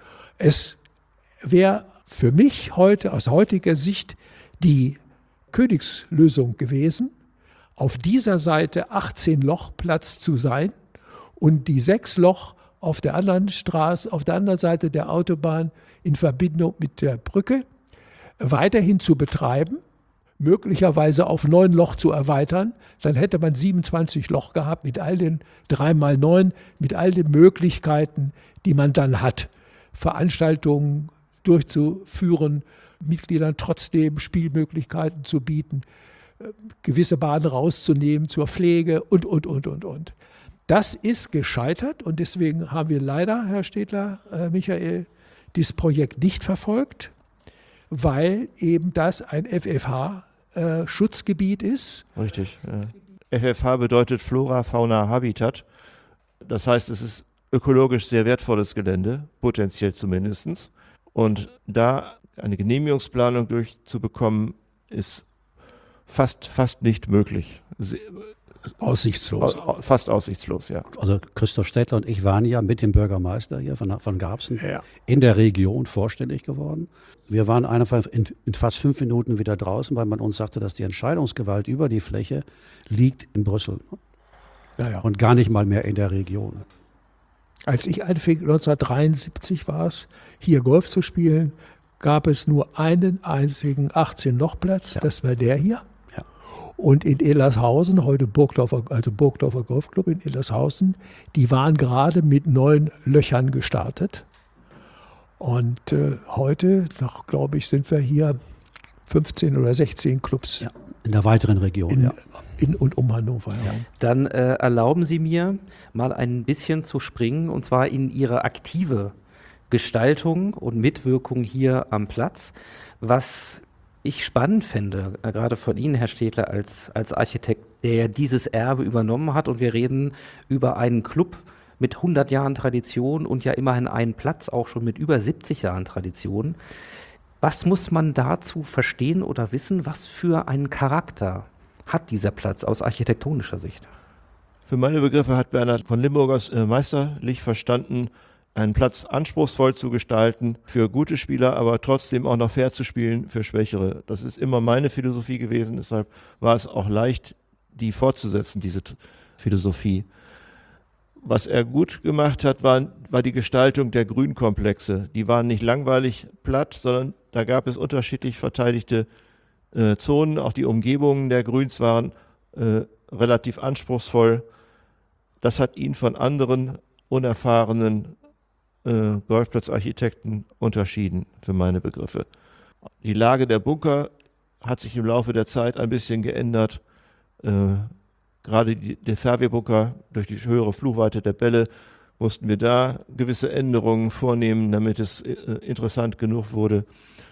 Es wäre für mich heute, aus heutiger Sicht, die Königslösung gewesen, auf dieser Seite 18 Loch Platz zu sein und die 6 Loch auf der anderen Straße, auf der anderen Seite der Autobahn in Verbindung mit der Brücke weiterhin zu betreiben, möglicherweise auf 9 Loch zu erweitern. Dann hätte man 27 Loch gehabt mit all den 3x9, mit all den Möglichkeiten, die man dann hat, Veranstaltungen durchzuführen, Mitgliedern trotzdem Spielmöglichkeiten zu bieten, gewisse Bahnen rauszunehmen zur Pflege und. Das ist gescheitert und deswegen haben wir leider, Herr Stedler, Michael, dieses Projekt nicht verfolgt, weil eben das ein FFH-Schutzgebiet ist. Richtig. Ja. FFH bedeutet Flora, Fauna, Habitat. Das heißt, es ist ökologisch sehr wertvolles Gelände, potenziell zumindest. Und da eine Genehmigungsplanung durchzubekommen, ist fast nicht möglich. Aussichtslos. Fast aussichtslos, ja. Also Christoph Stedler und ich waren ja mit dem Bürgermeister hier von Garbsen in der Region vorstellig geworden. Wir waren einfach in fast 5 Minuten wieder draußen, weil man uns sagte, dass die Entscheidungsgewalt über die Fläche liegt in Brüssel. Und gar nicht mal mehr in der Region. Als ich anfing, 1973 war es, hier Golf zu spielen, gab es nur einen einzigen 18-Loch-Platz, das war der hier. Ja. Und in Illershausen, heute Burgdorfer Golfclub in Illershausen, die waren gerade mit 9 Löchern gestartet. Und heute, glaube ich, sind wir hier 15 oder 16 Clubs. Ja, in der weiteren Region, in und um Hannover. Ja. Dann erlauben Sie mir, mal ein bisschen zu springen, und zwar in Ihre aktive Gestaltung und Mitwirkung hier am Platz. Was ich spannend fände, gerade von Ihnen, Herr Stedler, als Architekt, der dieses Erbe übernommen hat, und wir reden über einen Club mit 100 Jahren Tradition und ja immerhin einen Platz auch schon mit über 70 Jahren Tradition. Was muss man dazu verstehen oder wissen? Was für einen Charakter hat dieser Platz aus architektonischer Sicht? Für meine Begriffe hat Bernhard von Limburgers meisterlich verstanden, einen Platz anspruchsvoll zu gestalten, für gute Spieler, aber trotzdem auch noch fair zu spielen für Schwächere. Das ist immer meine Philosophie gewesen, deshalb war es auch leicht, die fortzusetzen, diese Philosophie. Was er gut gemacht hat, war die Gestaltung der Grünkomplexe. Die waren nicht langweilig platt, sondern da gab es unterschiedlich verteidigte Zonen. Auch die Umgebungen der Grüns waren relativ anspruchsvoll. Das hat ihn von anderen unerfahrenen Golfplatzarchitekten unterschieden, für meine Begriffe. Die Lage der Bunker hat sich im Laufe der Zeit ein bisschen geändert. Gerade der Fairway-Bunker, durch die höhere Flugweite der Bälle, mussten wir da gewisse Änderungen vornehmen, damit es interessant genug wurde.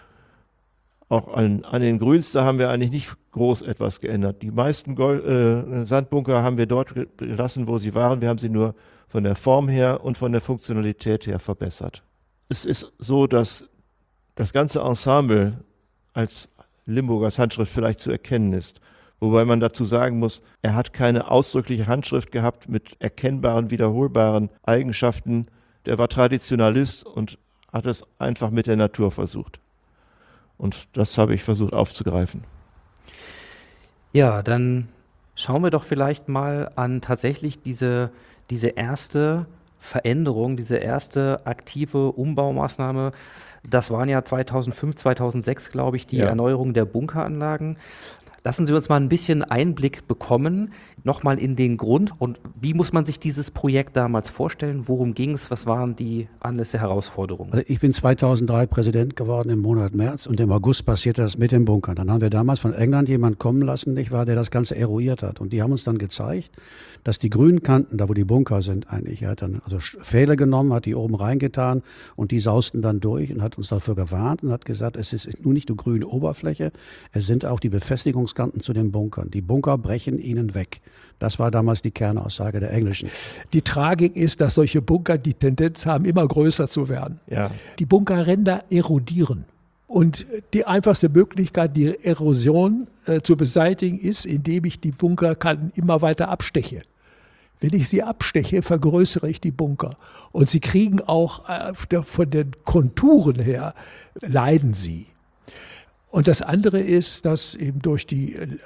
Auch an den Grüns, da haben wir eigentlich nicht groß etwas geändert. Die meisten Sandbunker haben wir dort gelassen, wo sie waren. Wir haben sie nur von der Form her und von der Funktionalität her verbessert. Es ist so, dass das ganze Ensemble als Limburgers Handschrift vielleicht zu erkennen ist. Wobei man dazu sagen muss, er hat keine ausdrückliche Handschrift gehabt mit erkennbaren, wiederholbaren Eigenschaften. Der war Traditionalist und hat es einfach mit der Natur versucht. Und das habe ich versucht aufzugreifen. Ja, dann schauen wir doch vielleicht mal an tatsächlich diese erste Veränderung, diese erste aktive Umbaumaßnahme. Das waren ja 2005, 2006, glaube ich, die Erneuerung der Bunkeranlagen. Lassen Sie uns mal ein bisschen Einblick bekommen, nochmal in den Grund und wie muss man sich dieses Projekt damals vorstellen? Worum ging es? Was waren die Anlässe, Herausforderungen? Also ich bin 2003 Präsident geworden im Monat März und im August passierte das mit den Bunkern. Dann haben wir damals von England jemanden kommen lassen, nicht wahr, der das Ganze eruiert hat. Und die haben uns dann gezeigt, dass die grünen Kanten, da wo die Bunker sind eigentlich, er hat dann also Pfähle genommen, hat die oben reingetan und die sausten dann durch und hat uns dafür gewarnt und hat gesagt, es ist nur nicht die grüne Oberfläche, es sind auch die Befestigungskanten zu den Bunkern. Die Bunker brechen ihnen weg. Das war damals die Kernaussage der Englischen. Die Tragik ist, dass solche Bunker die Tendenz haben, immer größer zu werden. Ja. Die Bunkerränder erodieren. Und die einfachste Möglichkeit, die Erosion zu beseitigen, ist, indem ich die Bunkerkanten immer weiter absteche. Wenn ich sie absteche, vergrößere ich die Bunker. Und sie kriegen auch von den Konturen her, leiden sie. Und das andere ist, dass eben durch den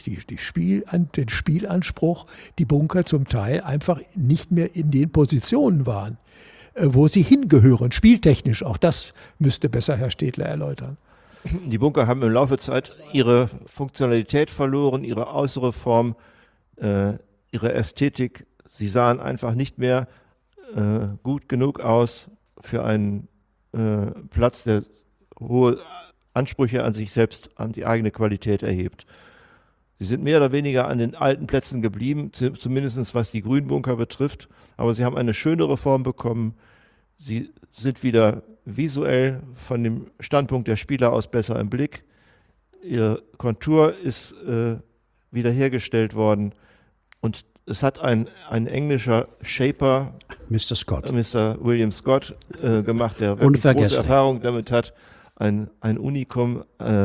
Spielanspruch die Bunker zum Teil einfach nicht mehr in den Positionen waren, wo sie hingehören, spieltechnisch. Auch das müsste besser Herr Stedler erläutern. Die Bunker haben im Laufe der Zeit ihre Funktionalität verloren, ihre äußere Form, ihre Ästhetik. Sie sahen einfach nicht mehr gut genug aus für einen Platz, der hohe Ansprüche an sich selbst, an die eigene Qualität erhebt. Sie sind mehr oder weniger an den alten Plätzen geblieben, zumindest was die Grünbunker betrifft, aber sie haben eine schönere Form bekommen. Sie sind wieder visuell von dem Standpunkt der Spieler aus besser im Blick. Ihre Kontur ist wiederhergestellt worden und es hat ein englischer Shaper, Mr. William Scott, gemacht, der wirklich große Erfahrung damit hat. Ein Unikum,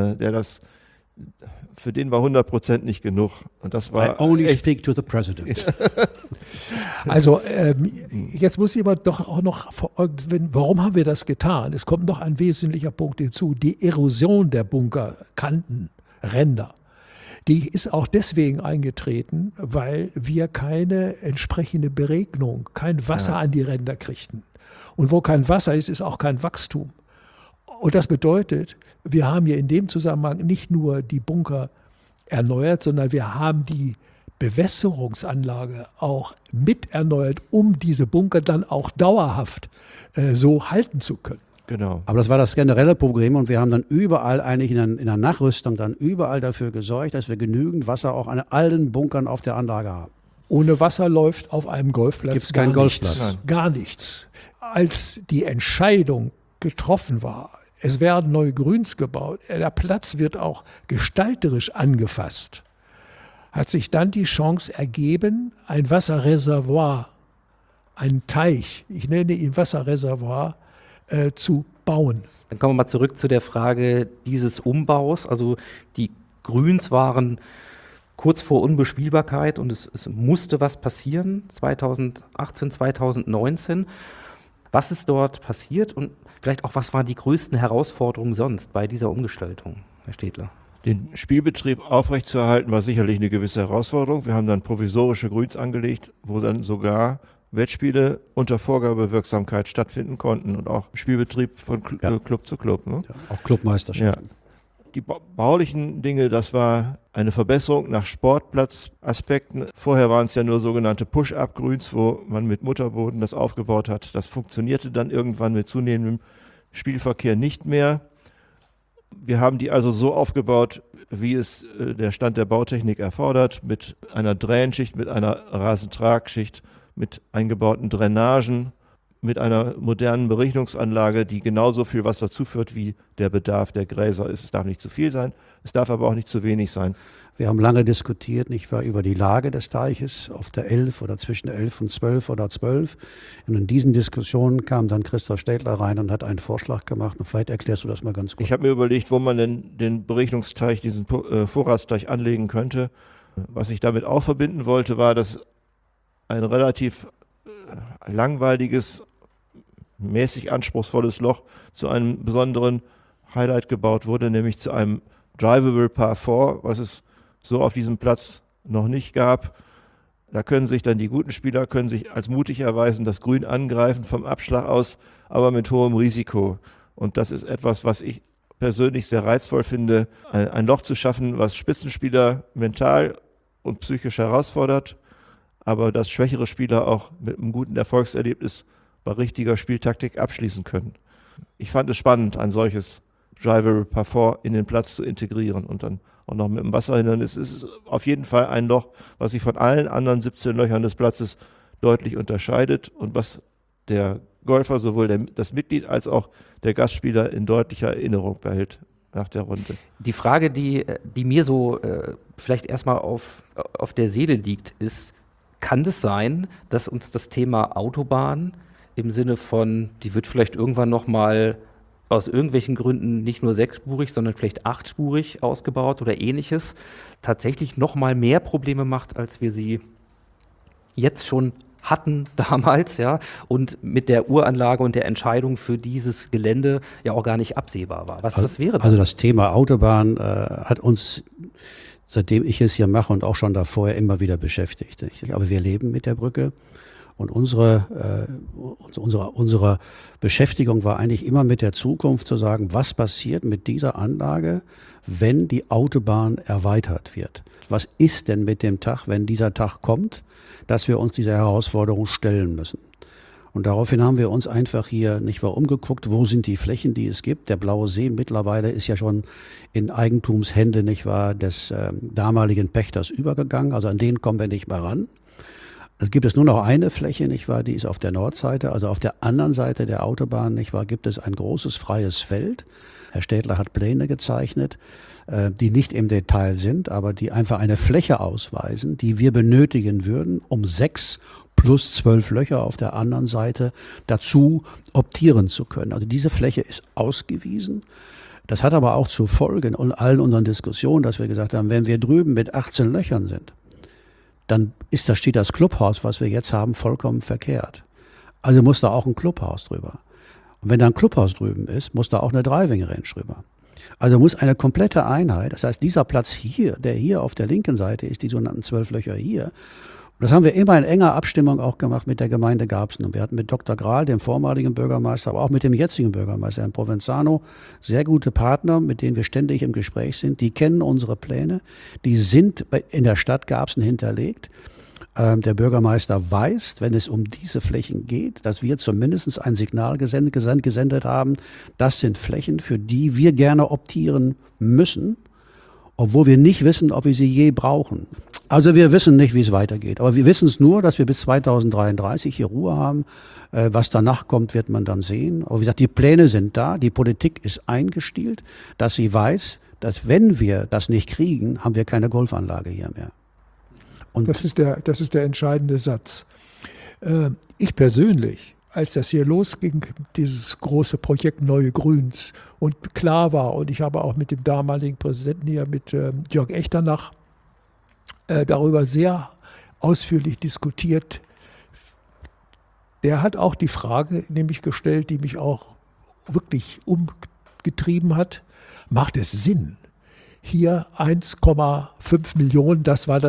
für den war 100% nicht genug. Und das war I only speak to the president. Also jetzt muss ich aber doch auch noch, warum haben wir das getan? Es kommt noch ein wesentlicher Punkt hinzu, die Erosion der Bunkerkanten, Ränder. Die ist auch deswegen eingetreten, weil wir keine entsprechende Beregnung, kein Wasser an die Ränder kriegten. Und wo kein Wasser ist, ist auch kein Wachstum. Und das bedeutet, wir haben hier in dem Zusammenhang nicht nur die Bunker erneuert, sondern wir haben die Bewässerungsanlage auch mit erneuert, um diese Bunker dann auch dauerhaft so halten zu können. Genau. Aber das war das generelle Problem und wir haben dann überall eigentlich in der Nachrüstung dann überall dafür gesorgt, dass wir genügend Wasser auch an allen Bunkern auf der Anlage haben. Ohne Wasser läuft auf einem Golfplatz Gibt's keinen Golfplatz. Gar nichts. Als die Entscheidung getroffen war, es werden neue Grüns gebaut, der Platz wird auch gestalterisch angefasst, hat sich dann die Chance ergeben, ein Wasserreservoir, einen Teich, ich nenne ihn Wasserreservoir, zu bauen. Dann kommen wir mal zurück zu der Frage dieses Umbaus. Also die Grüns waren kurz vor Unbespielbarkeit und es musste was passieren, 2018, 2019. Was ist dort passiert und vielleicht auch, was waren die größten Herausforderungen sonst bei dieser Umgestaltung, Herr Stedler? Den Spielbetrieb aufrechtzuerhalten war sicherlich eine gewisse Herausforderung. Wir haben dann provisorische Grüns angelegt, wo dann sogar Wettspiele unter Vorgabewirksamkeit stattfinden konnten und auch Spielbetrieb von Club zu Club. Ne? Ja, auch Clubmeisterschaften. Ja. Die baulichen Dinge, das war eine Verbesserung nach Sportplatzaspekten. Vorher waren es ja nur sogenannte Push-Up-Grüns, wo man mit Mutterboden das aufgebaut hat. Das funktionierte dann irgendwann mit zunehmendem Spielverkehr nicht mehr. Wir haben die also so aufgebaut, wie es der Stand der Bautechnik erfordert, mit einer Dränenschicht, mit einer Rasentragschicht, mit eingebauten Drainagen, mit einer modernen Berichtungsanlage, die genauso viel Wasser zuführt, wie der Bedarf der Gräser ist. Es darf nicht zu viel sein, es darf aber auch nicht zu wenig sein. Wir haben lange diskutiert, nicht wahr, über die Lage des Teiches auf der 11 oder zwischen 11 und 12 oder 12. Und in diesen Diskussionen kam dann Christoph Städtler rein und hat einen Vorschlag gemacht. Und vielleicht erklärst du das mal ganz kurz. Ich habe mir überlegt, wo man denn den Berichtungsteich, diesen Vorratsteich anlegen könnte. Was ich damit auch verbinden wollte, war, dass ein relativ langweiliges, mäßig anspruchsvolles Loch zu einem besonderen Highlight gebaut wurde, nämlich zu einem Drivable Par 4, was es so auf diesem Platz noch nicht gab. Da können sich dann die guten Spieler als mutig erweisen, das Grün angreifen vom Abschlag aus, aber mit hohem Risiko. Und das ist etwas, was ich persönlich sehr reizvoll finde, ein Loch zu schaffen, was Spitzenspieler mental und psychisch herausfordert, aber dass schwächere Spieler auch mit einem guten Erfolgserlebnis bei richtiger Spieltaktik abschließen können. Ich fand es spannend, ein solches Drivable Par 4 in den Platz zu integrieren und dann auch noch mit dem Wasserhindernis. Es ist auf jeden Fall ein Loch, was sich von allen anderen 17 Löchern des Platzes deutlich unterscheidet und was der Golfer, sowohl das Mitglied als auch der Gastspieler, in deutlicher Erinnerung behält nach der Runde. Die Frage, die mir so vielleicht erstmal auf der Seele liegt, ist, kann es sein, dass uns das Thema Autobahn im Sinne von, die wird vielleicht irgendwann nochmal aus irgendwelchen Gründen nicht nur 6-spurig, sondern vielleicht 8-spurig ausgebaut oder ähnliches, tatsächlich nochmal mehr Probleme macht, als wir sie jetzt schon hatten damals, ja, und mit der Uranlage und der Entscheidung für dieses Gelände ja auch gar nicht absehbar war. Was wäre das? Also das Thema Autobahn hat uns, seitdem ich es hier mache und auch schon davor, immer wieder beschäftigt. Aber wir leben mit der Brücke. Und unsere Beschäftigung war eigentlich immer mit der Zukunft zu sagen, was passiert mit dieser Anlage, wenn die Autobahn erweitert wird? Was ist denn mit dem Tag, wenn dieser Tag kommt, dass wir uns dieser Herausforderung stellen müssen? Und daraufhin haben wir uns einfach hier nicht wahr umgeguckt, wo sind die Flächen, die es gibt. Der Blaue See mittlerweile ist ja schon in Eigentumshände, nicht wahr, des damaligen Pächters übergegangen. Also an den kommen wir nicht mehr ran. Es gibt es nur noch eine Fläche, nicht wahr? Die ist auf der Nordseite, also auf der anderen Seite der Autobahn, nicht wahr? Gibt es ein großes freies Feld. Herr Städtler hat Pläne gezeichnet, die nicht im Detail sind, aber die einfach eine Fläche ausweisen, die wir benötigen würden, um 6 plus 12 Löcher auf der anderen Seite dazu optieren zu können. Also diese Fläche ist ausgewiesen. Das hat aber auch zur Folge in allen unseren Diskussionen, dass wir gesagt haben, wenn wir drüben mit 18 Löchern sind, dann steht das Clubhaus, was wir jetzt haben, vollkommen verkehrt. Also muss da auch ein Clubhaus drüber. Und wenn da ein Clubhaus drüben ist, muss da auch eine Driving Range drüber. Also muss eine komplette Einheit, das heißt dieser Platz hier, der hier auf der linken Seite ist, die sogenannten 12 Löcher hier, und das haben wir immer in enger Abstimmung auch gemacht mit der Gemeinde Garbsen. Und wir hatten mit Dr. Grahl, dem vormaligen Bürgermeister, aber auch mit dem jetzigen Bürgermeister, Herrn Provenzano, sehr gute Partner, mit denen wir ständig im Gespräch sind. Die kennen unsere Pläne, die sind in der Stadt Garbsen hinterlegt. Der Bürgermeister weiß, wenn es um diese Flächen geht, dass wir zumindest ein Signal gesendet haben. Das sind Flächen, für die wir gerne optieren müssen, obwohl wir nicht wissen, ob wir sie je brauchen. Also wir wissen nicht, wie es weitergeht. Aber wir wissen es nur, dass wir bis 2033 hier Ruhe haben. Was danach kommt, wird man dann sehen. Aber wie gesagt, die Pläne sind da. Die Politik ist eingestielt, dass sie weiß, dass wenn wir das nicht kriegen, haben wir keine Golfanlage hier mehr. Und das ist der entscheidende Satz. Ich persönlich, als das hier losging, dieses große Projekt Neue Grüns, und klar war, und ich habe auch mit dem damaligen Präsidenten hier, mit Jörg Echternach, darüber sehr ausführlich diskutiert. Der hat auch die Frage nämlich gestellt, die mich auch wirklich umgetrieben hat. Macht es Sinn, hier 1,5 Millionen, das war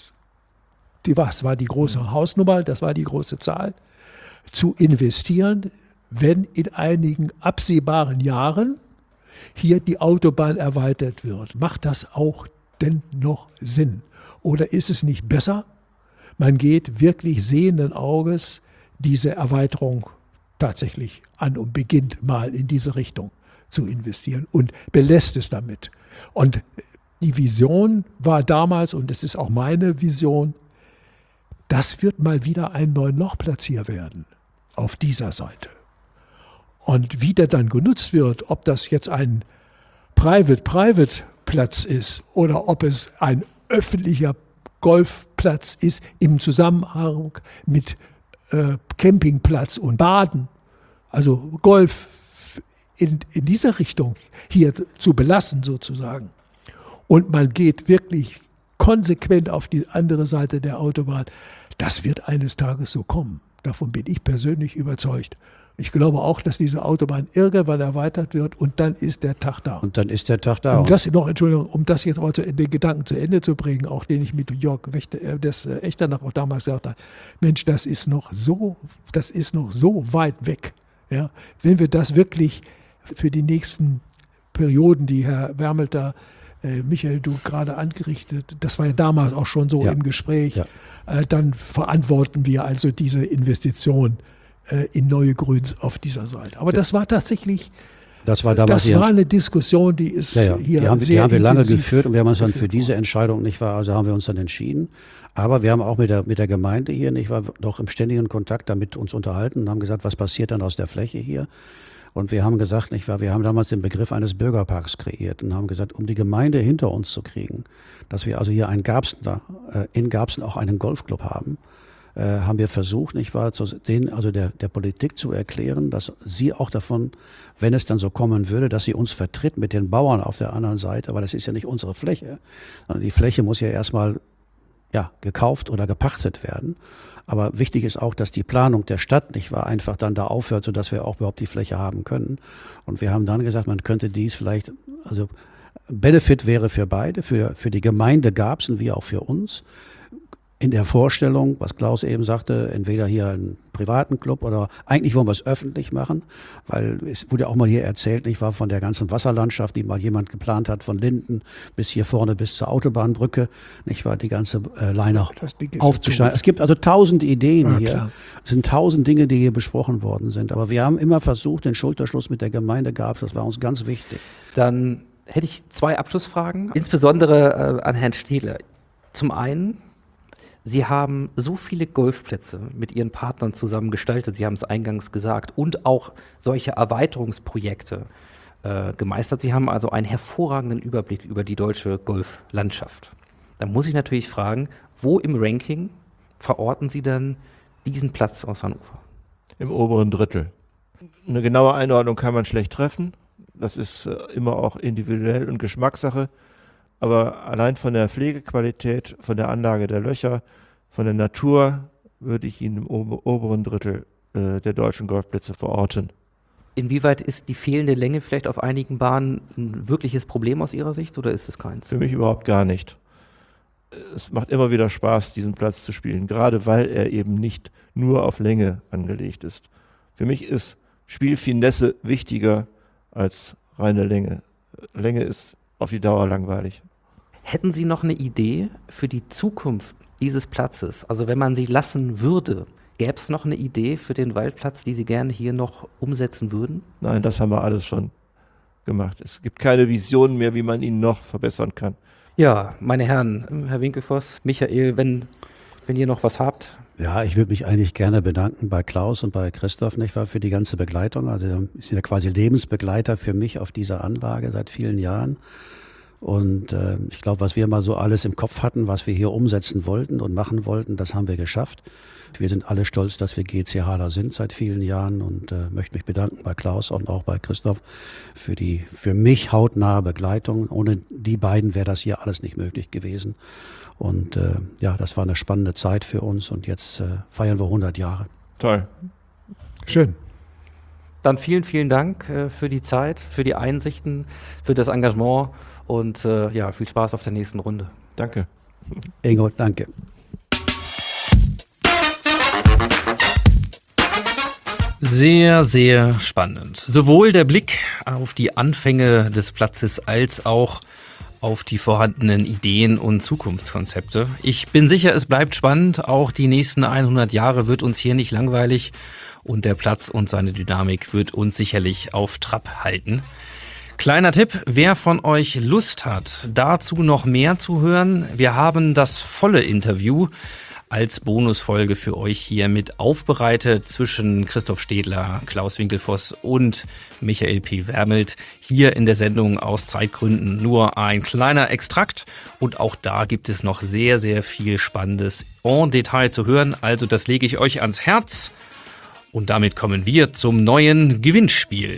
die große Hausnummer, das war die große Zahl, zu investieren, wenn in einigen absehbaren Jahren hier die Autobahn erweitert wird, macht das auch denn noch Sinn? Oder ist es nicht besser, man geht wirklich sehenden Auges diese Erweiterung tatsächlich an und beginnt mal in diese Richtung zu investieren und belässt es damit. Und die Vision war damals, und das ist auch meine Vision, das wird mal wieder ein 9-Loch-Platz hier werden, auf dieser Seite. Und wie der dann genutzt wird, ob das jetzt ein Private-Platz ist oder ob es ein öffentlicher Golfplatz ist im Zusammenhang mit Campingplatz und Baden, also Golf in dieser Richtung hier zu belassen sozusagen. Und man geht wirklich konsequent auf die andere Seite der Autobahn. Das wird eines Tages so kommen. Davon bin ich persönlich überzeugt. Ich glaube auch, dass diese Autobahn irgendwann erweitert wird und dann ist der Tag da. Und dann ist der Tag da. Um das jetzt aber den Gedanken zu Ende zu bringen, auch den ich mit Jörg Echternach auch damals sagte, Mensch, das ist noch so weit weg. Ja? Wenn wir das wirklich für die nächsten Perioden, die Herr Wermelter, Michael, du gerade angerichtet, das war ja damals auch schon so im Gespräch, dann verantworten wir also diese Investition in neue Grüns auf dieser Seite. Aber das war tatsächlich, das war eine Diskussion, die ist hier die haben wir lange geführt und wir haben uns dann für diese Entscheidung haben wir uns dann entschieden. Aber wir haben auch mit der Gemeinde hier doch im ständigen Kontakt damit uns unterhalten und haben gesagt, was passiert dann aus der Fläche hier? Und wir haben gesagt, wir haben damals den Begriff eines Bürgerparks kreiert und haben gesagt, um die Gemeinde hinter uns zu kriegen, dass wir also hier in Garbsen auch einen Golfclub haben, haben wir versucht, der Politik zu erklären, dass sie auch davon, wenn es dann so kommen würde, dass sie uns vertritt mit den Bauern auf der anderen Seite, weil das ist ja nicht unsere Fläche, sondern die Fläche muss ja erstmal gekauft oder gepachtet werden. Aber wichtig ist auch, dass die Planung der Stadt einfach dann da aufhört, sodass wir auch überhaupt die Fläche haben können. Und wir haben dann gesagt, man könnte dies vielleicht, also Benefit wäre für beide, für die Gemeinde Garbsen wie auch für uns. In der Vorstellung, was Klaus eben sagte, entweder hier einen privaten Club oder eigentlich wollen wir es öffentlich machen, weil es wurde auch mal hier erzählt, von der ganzen Wasserlandschaft, die mal jemand geplant hat, von Linden bis hier vorne bis zur Autobahnbrücke, die ganze Leine aufzuschneiden. Es gibt also 1000 Ideen hier. Klar. Es sind 1000 Dinge, die hier besprochen worden sind. Aber wir haben immer versucht, den Schulterschluss mit der Gemeinde Garbsen, das war uns ganz wichtig. Dann hätte ich 2 Abschlussfragen, insbesondere an Herrn Stiele. Zum einen, Sie haben so viele Golfplätze mit Ihren Partnern zusammen gestaltet, Sie haben es eingangs gesagt, und auch solche Erweiterungsprojekte gemeistert. Sie haben also einen hervorragenden Überblick über die deutsche Golflandschaft. Da muss ich natürlich fragen, wo im Ranking verorten Sie dann diesen Platz aus Hannover? Im oberen Drittel. Eine genaue Einordnung kann man schlecht treffen. Das ist immer auch individuell und Geschmackssache. Aber allein von der Pflegequalität, von der Anlage der Löcher, von der Natur würde ich ihn im oberen Drittel der deutschen Golfplätze verorten. Inwieweit ist die fehlende Länge vielleicht auf einigen Bahnen ein wirkliches Problem aus Ihrer Sicht oder ist es keins? Für mich überhaupt gar nicht. Es macht immer wieder Spaß, diesen Platz zu spielen, gerade weil er eben nicht nur auf Länge angelegt ist. Für mich ist Spielfinesse wichtiger als reine Länge. Länge ist auf die Dauer langweilig. Hätten Sie noch eine Idee für die Zukunft dieses Platzes? Also wenn man sie lassen würde, gäbe es noch eine Idee für den Waldplatz, die Sie gerne hier noch umsetzen würden? Nein, das haben wir alles schon gemacht. Es gibt keine Vision mehr, wie man ihn noch verbessern kann. Ja, meine Herren, Herr Winkelfoss, Michael, wenn ihr noch was habt. Ja, ich würde mich eigentlich gerne bedanken bei Klaus und bei Christoph, für die ganze Begleitung. Also sie sind ja quasi Lebensbegleiter für mich auf dieser Anlage seit vielen Jahren. Und ich glaube, was wir mal so alles im Kopf hatten, was wir hier umsetzen wollten und machen wollten, das haben wir geschafft. Wir sind alle stolz, dass wir GCHler sind seit vielen Jahren und möchte mich bedanken bei Klaus und auch bei Christoph für die für mich hautnahe Begleitung. Ohne die beiden wäre das hier alles nicht möglich gewesen. Und das war eine spannende Zeit für uns und jetzt feiern wir 100 Jahre. Toll. Schön. Dann vielen, vielen Dank für die Zeit, für die Einsichten, für das Engagement und viel Spaß auf der nächsten Runde. Danke. Ingo, danke. Sehr, sehr spannend. Sowohl der Blick auf die Anfänge des Platzes als auch auf die vorhandenen Ideen und Zukunftskonzepte. Ich bin sicher, es bleibt spannend. Auch die nächsten 100 Jahre wird uns hier nicht langweilig und der Platz und seine Dynamik wird uns sicherlich auf Trab halten. Kleiner Tipp, wer von euch Lust hat, dazu noch mehr zu hören, wir haben das volle Interview als Bonusfolge für euch hier mit aufbereitet zwischen Christoph Stedler, Klaus Winkelfoss und Michael P. Wermelt. Hier in der Sendung aus Zeitgründen nur ein kleiner Extrakt und auch da gibt es noch sehr, sehr viel Spannendes en Detail zu hören. Also das lege ich euch ans Herz und damit kommen wir zum neuen Gewinnspiel.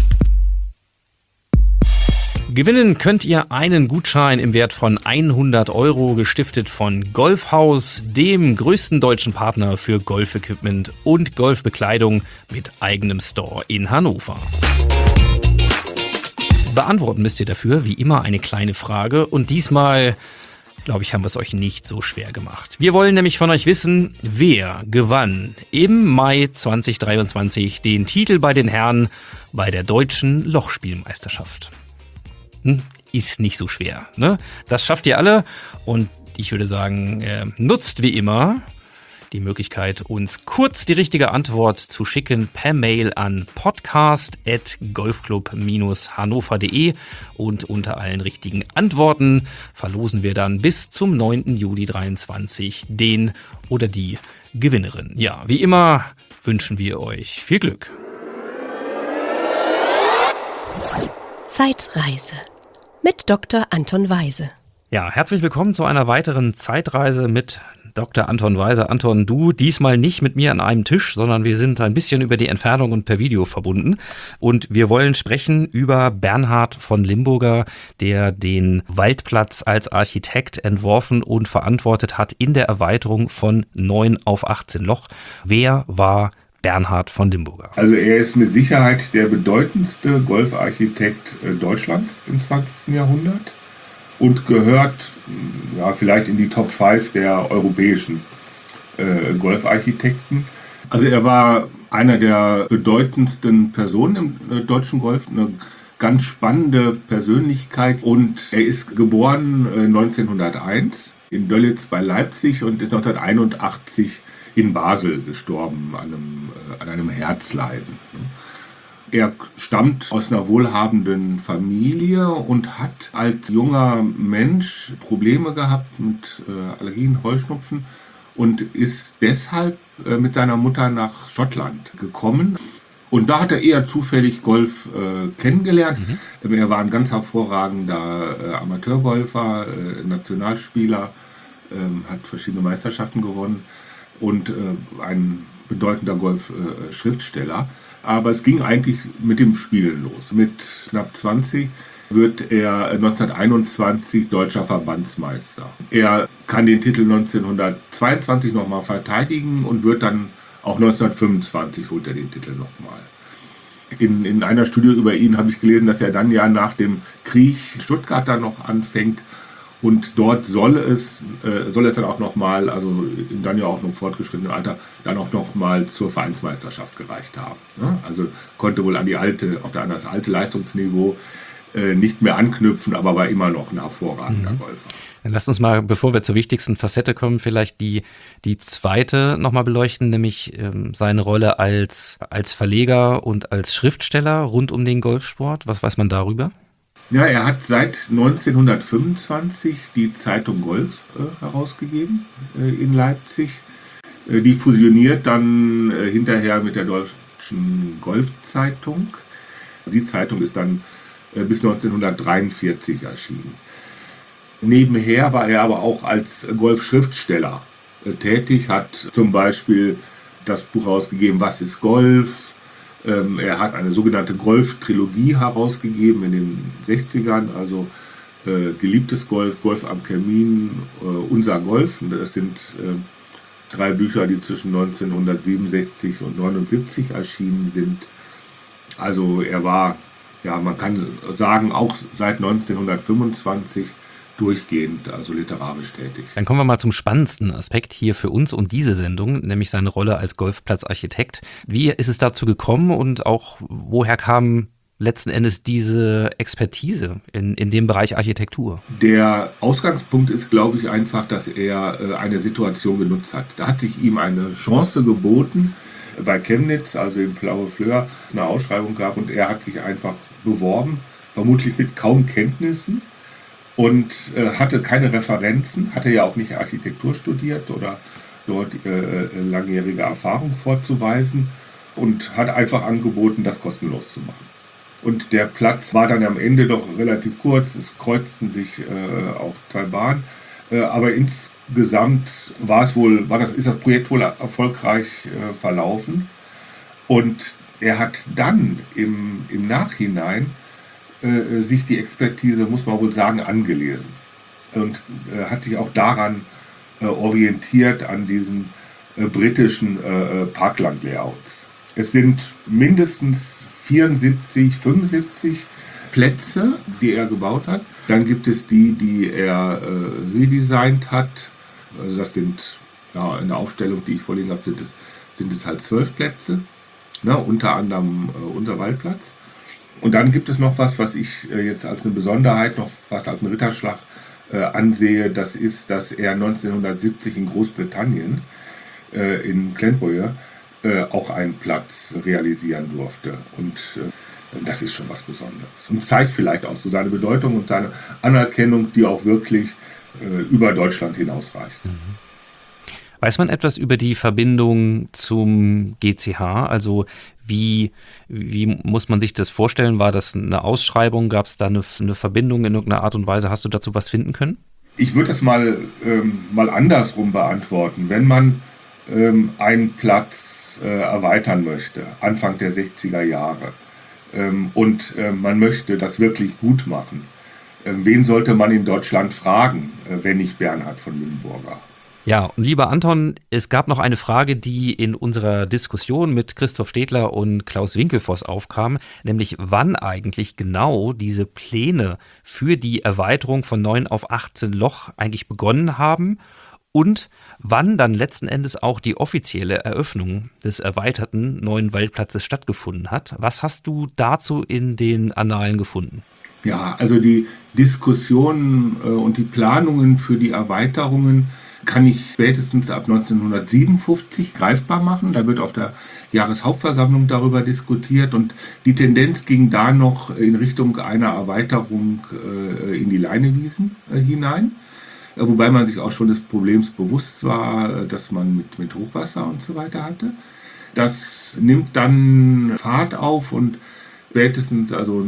Gewinnen könnt ihr einen Gutschein im Wert von 100 €, gestiftet von Golfhaus, dem größten deutschen Partner für Golfequipment und Golfbekleidung mit eigenem Store in Hannover. Beantworten müsst ihr dafür wie immer eine kleine Frage und diesmal, glaube ich, haben wir es euch nicht so schwer gemacht. Wir wollen nämlich von euch wissen, wer gewann im Mai 2023 den Titel bei den Herren bei der Deutschen Lochspielmeisterschaft. Ist nicht so schwer, ne? Das schafft ihr alle und ich würde sagen, nutzt wie immer die Möglichkeit, uns kurz die richtige Antwort zu schicken per Mail an podcast@golfclub-hannover.de und unter allen richtigen Antworten verlosen wir dann bis zum 9. Juli 2023 den oder die Gewinnerin. Ja, wie immer wünschen wir euch viel Glück. Zeitreise mit Dr. Anton Weise. Ja, herzlich willkommen zu einer weiteren Zeitreise mit Dr. Anton Weise. Anton, du diesmal nicht mit mir an einem Tisch, sondern wir sind ein bisschen über die Entfernung und per Video verbunden. Und wir wollen sprechen über Bernhard von Limburger, der den Waldplatz als Architekt entworfen und verantwortet hat in der Erweiterung von 9 auf 18 Loch. Wer war Bernhard von Limburger? Also er ist mit Sicherheit der bedeutendste Golfarchitekt Deutschlands im 20. Jahrhundert und gehört vielleicht in die Top 5 der europäischen Golfarchitekten. Also er war einer der bedeutendsten Personen im deutschen Golf, eine ganz spannende Persönlichkeit und er ist geboren 1901 in Dölitz bei Leipzig und ist 1981 in Basel gestorben an einem Herzleiden. Er stammt aus einer wohlhabenden Familie und hat als junger Mensch Probleme gehabt mit Allergien, Heuschnupfen und ist deshalb mit seiner Mutter nach Schottland gekommen. Und da hat er eher zufällig Golf kennengelernt. Er war ein ganz hervorragender Amateurgolfer, Nationalspieler, hat verschiedene Meisterschaften gewonnen und ein bedeutender Golfschriftsteller. Aber es ging eigentlich mit dem Spielen los. Mit knapp 20 wird er 1921 deutscher Verbandsmeister. Er kann den Titel 1922 nochmal verteidigen und wird dann auch 1925 holt er den Titel nochmal. In einer Studie über ihn habe ich gelesen, dass er dann ja nach dem Krieg in Stuttgart dann noch anfängt. Und dort soll es dann auch nochmal, also dann ja auch noch fortgeschrittenem Alter, dann auch nochmal zur Vereinsmeisterschaft gereicht haben. Ne? Also konnte wohl an das alte Leistungsniveau nicht mehr anknüpfen, aber war immer noch ein hervorragender Golfer. Dann lasst uns mal, bevor wir zur wichtigsten Facette kommen, vielleicht die zweite nochmal beleuchten, nämlich seine Rolle als Verleger und als Schriftsteller rund um den Golfsport. Was weiß man darüber? Ja, er hat seit 1925 die Zeitung Golf herausgegeben in Leipzig. Die fusioniert dann hinterher mit der Deutschen Golfzeitung. Die Zeitung ist dann bis 1943 erschienen. Nebenher war er aber auch als Golfschriftsteller tätig, hat zum Beispiel das Buch herausgegeben, Was ist Golf? Er hat eine sogenannte Golf-Trilogie herausgegeben in den 60ern, also Geliebtes Golf, Golf am Kamin, Unser Golf. Das sind 3 Bücher, die zwischen 1967 und 1979 erschienen sind. Also er war, ja, man kann sagen, auch seit 1925 durchgehend, also literarisch tätig. Dann kommen wir mal zum spannendsten Aspekt hier für uns und diese Sendung, nämlich seine Rolle als Golfplatzarchitekt. Wie ist es dazu gekommen und auch woher kam letzten Endes diese Expertise in dem Bereich Architektur? Der Ausgangspunkt ist, glaube ich, einfach, dass er eine Situation genutzt hat. Da hat sich ihm eine Chance geboten, bei Chemnitz, also im Blaue Fleur, eine Ausschreibung gab und er hat sich einfach beworben, vermutlich mit kaum Kenntnissen. Und hatte keine Referenzen, hatte ja auch nicht Architektur studiert oder dort langjährige Erfahrung vorzuweisen und hat einfach angeboten, das kostenlos zu machen. Und der Platz war dann am Ende doch relativ kurz, es kreuzten sich auch 2 Bahnen, aber insgesamt ist das Projekt wohl erfolgreich verlaufen. Und er hat dann im Nachhinein sich die Expertise, muss man wohl sagen, angelesen und hat sich auch daran orientiert, an diesen britischen Parkland-Layouts. Es sind mindestens 74, 75 Plätze, die er gebaut hat. Dann gibt es die er redesignt hat. Also das sind, ja, in der Aufstellung, die ich vorliegen habe, sind es halt 12 Plätze, ne, unter anderem unser Waldplatz. Und dann gibt es noch was ich jetzt als eine Besonderheit, noch fast als einen Ritterschlag ansehe. Das ist, dass er 1970 in Großbritannien, in Glenboyer, auch einen Platz realisieren durfte. Und das ist schon was Besonderes. Und zeigt vielleicht auch so seine Bedeutung und seine Anerkennung, die auch wirklich über Deutschland hinausreicht. Weiß man etwas über die Verbindung zum GCH? Also wie muss man sich das vorstellen? War das eine Ausschreibung? Gab es da eine Verbindung in irgendeiner Art und Weise? Hast du dazu was finden können? Ich würde das mal andersrum beantworten. Wenn man einen Platz erweitern möchte, Anfang der 60er Jahre, und man möchte das wirklich gut machen, wen sollte man in Deutschland fragen, wenn nicht Bernhard von Limburger? Ja, und lieber Anton, es gab noch eine Frage, die in unserer Diskussion mit Christoph Stedler und Klaus Winkelfoss aufkam, nämlich wann eigentlich genau diese Pläne für die Erweiterung von 9 auf 18 Loch eigentlich begonnen haben und wann dann letzten Endes auch die offizielle Eröffnung des erweiterten neuen Waldplatzes stattgefunden hat. Was hast du dazu in den Annalen gefunden? Ja, also die Diskussionen und die Planungen für die Erweiterungen kann ich spätestens ab 1957 greifbar machen. Da wird auf der Jahreshauptversammlung darüber diskutiert und die Tendenz ging da noch in Richtung einer Erweiterung in die Leinewiesen hinein. Wobei man sich auch schon des Problems bewusst war, dass man mit Hochwasser und so weiter hatte. Das nimmt dann Fahrt auf und spätestens also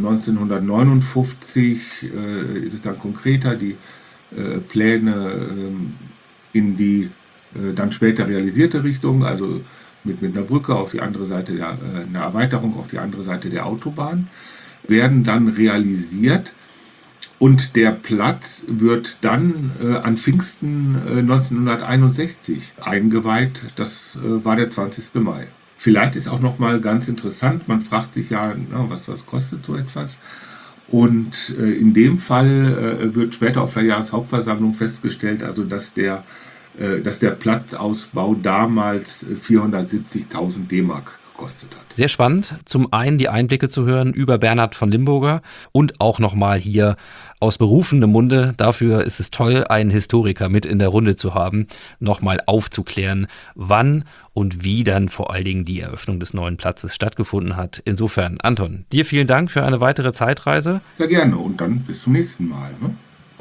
1959 ist es dann konkreter, die Pläne in die dann später realisierte Richtung, also mit einer Brücke auf die andere Seite, eine Erweiterung auf die andere Seite der Autobahn, werden dann realisiert. Und der Platz wird dann an Pfingsten 1961 eingeweiht. Das war der 20. Mai. Vielleicht ist auch noch mal ganz interessant, man fragt sich ja, was kostet so etwas? Und in dem Fall wird später auf der Jahreshauptversammlung festgestellt, also dass der Platzausbau damals 470.000 D-Mark gekostet hat. Sehr spannend, zum einen die Einblicke zu hören über Bernhard von Limburger und auch nochmal hier aus berufendem Munde. Dafür ist es toll, einen Historiker mit in der Runde zu haben, nochmal aufzuklären, wann und wie dann vor allen Dingen die Eröffnung des neuen Platzes stattgefunden hat. Insofern, Anton, dir vielen Dank für eine weitere Zeitreise. Ja, gerne und dann bis zum nächsten Mal. Ne?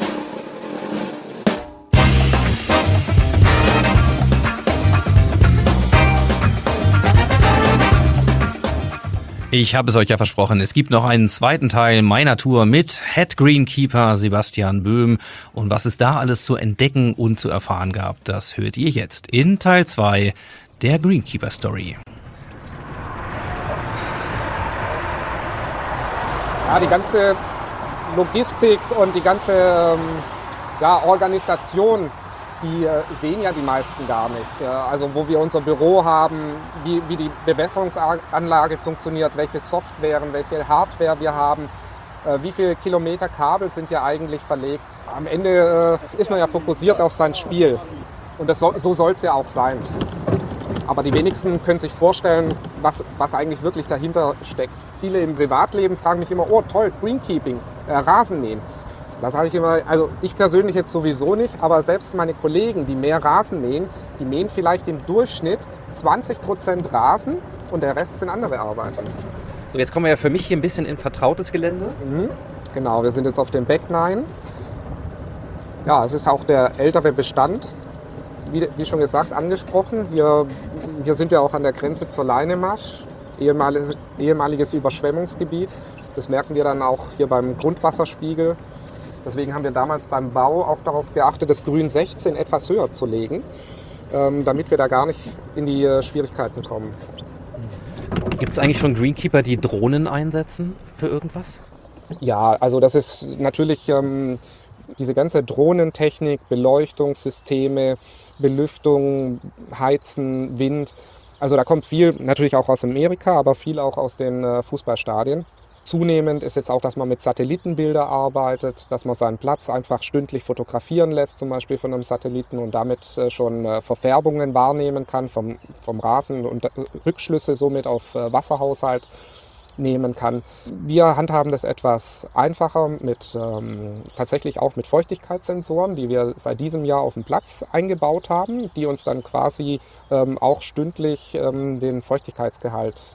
Ich habe es euch ja versprochen, es gibt noch einen zweiten Teil meiner Tour mit Head Greenkeeper Sebastian Böhm. Und was es da alles zu entdecken und zu erfahren gab, das hört ihr jetzt in Teil 2 der Greenkeeper Story. Ja, die ganze Logistik und die ganze Organisation, die sehen ja die meisten gar nicht. Also wo wir unser Büro haben, wie die Bewässerungsanlage funktioniert, welche Software, welche Hardware wir haben. Wie viele Kilometer Kabel sind hier eigentlich verlegt? Am Ende ist man ja fokussiert auf sein Spiel. Und so soll es ja auch sein. Aber die wenigsten können sich vorstellen, was eigentlich wirklich dahinter steckt. Viele im Privatleben fragen mich immer, oh toll, Greenkeeping, Rasenmähen. Da sage ich immer, also ich persönlich jetzt sowieso nicht, aber selbst meine Kollegen, die mehr Rasen mähen, die mähen vielleicht im Durchschnitt 20% Rasen und der Rest sind andere Arbeiten. So, jetzt kommen wir ja für mich hier ein bisschen in vertrautes Gelände. Genau, wir sind jetzt auf dem Back 9. Ja, es ist auch der ältere Bestand, wie schon gesagt, angesprochen. Hier sind wir auch an der Grenze zur Leinemarsch, ehemaliges Überschwemmungsgebiet. Das merken wir dann auch hier beim Grundwasserspiegel. Deswegen haben wir damals beim Bau auch darauf geachtet, das Grün 16 etwas höher zu legen, damit wir da gar nicht in die Schwierigkeiten kommen. Gibt es eigentlich schon Greenkeeper, die Drohnen einsetzen für irgendwas? Ja, also das ist natürlich diese ganze Drohnentechnik, Beleuchtungssysteme, Belüftung, Heizen, Wind. Also da kommt viel natürlich auch aus Amerika, aber viel auch aus den Fußballstadien. Zunehmend ist jetzt auch, dass man mit Satellitenbilder arbeitet, dass man seinen Platz einfach stündlich fotografieren lässt, zum Beispiel von einem Satelliten und damit schon Verfärbungen wahrnehmen kann vom Rasen und Rückschlüsse somit auf Wasserhaushalt nehmen kann. Wir handhaben das etwas einfacher tatsächlich auch mit Feuchtigkeitssensoren, die wir seit diesem Jahr auf dem Platz eingebaut haben, die uns dann quasi auch stündlich den Feuchtigkeitsgehalt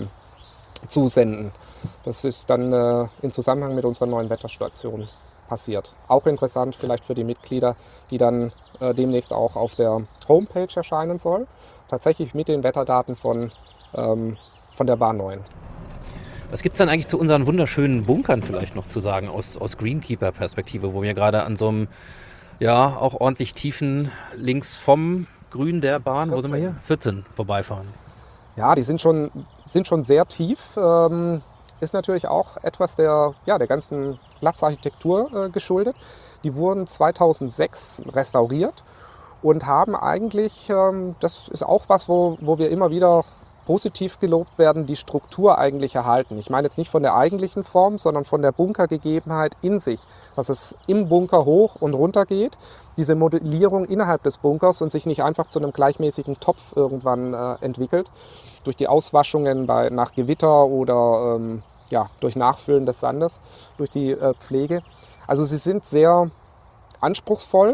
zusenden. Das ist dann in Zusammenhang mit unserer neuen Wetterstation passiert. Auch interessant vielleicht für die Mitglieder, die dann demnächst auch auf der Homepage erscheinen soll. Tatsächlich mit den Wetterdaten von der Bahn 9. Was gibt es dann eigentlich zu unseren wunderschönen Bunkern vielleicht noch zu sagen aus Greenkeeper-Perspektive, wo wir gerade an so einem, ja, auch ordentlich tiefen links vom Grün der Bahn, 14. Wo sind wir hier? 14 vorbeifahren. Ja, die sind schon sehr tief. Ist natürlich auch etwas der ganzen Platzarchitektur geschuldet. Die wurden 2006 restauriert und haben eigentlich, das ist auch was, wo wir immer wieder positiv gelobt werden, die Struktur eigentlich erhalten. Ich meine jetzt nicht von der eigentlichen Form, sondern von der Bunkergegebenheit in sich, dass es im Bunker hoch und runter geht, diese Modellierung innerhalb des Bunkers und sich nicht einfach zu einem gleichmäßigen Topf irgendwann entwickelt, durch die Auswaschungen nach Gewitter oder durch Nachfüllen des Sandes, durch die Pflege. Also sie sind sehr anspruchsvoll.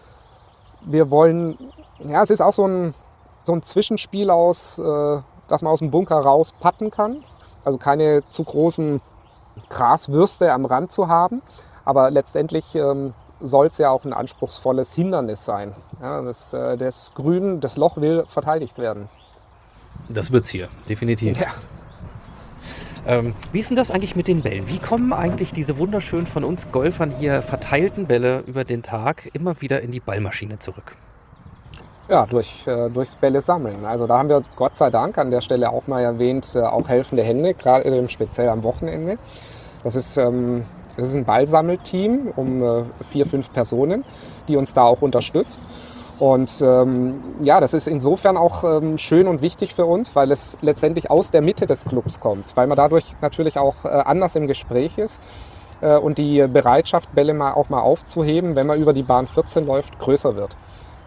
Wir wollen, es ist auch so ein Zwischenspiel aus, dass man aus dem Bunker raus patten kann. Also keine zu großen Graswürste am Rand zu haben. Aber letztendlich soll es ja auch ein anspruchsvolles Hindernis sein. Ja, das Grün, das Loch will verteidigt werden. Das wird's hier, definitiv. Ja. Wie ist denn das eigentlich mit den Bällen? Wie kommen eigentlich diese wunderschönen von uns Golfern hier verteilten Bälle über den Tag immer wieder in die Ballmaschine zurück? Ja, durchs Bälle sammeln. Also da haben wir Gott sei Dank an der Stelle auch mal erwähnt, auch helfende Hände, gerade speziell am Wochenende. Das ist ein Ballsammelteam um 4-5 Personen, die uns da auch unterstützt. Und das ist insofern auch schön und wichtig für uns, weil es letztendlich aus der Mitte des Clubs kommt, weil man dadurch natürlich auch anders im Gespräch ist und die Bereitschaft, Bälle auch mal aufzuheben, wenn man über die Bahn 14 läuft, größer wird.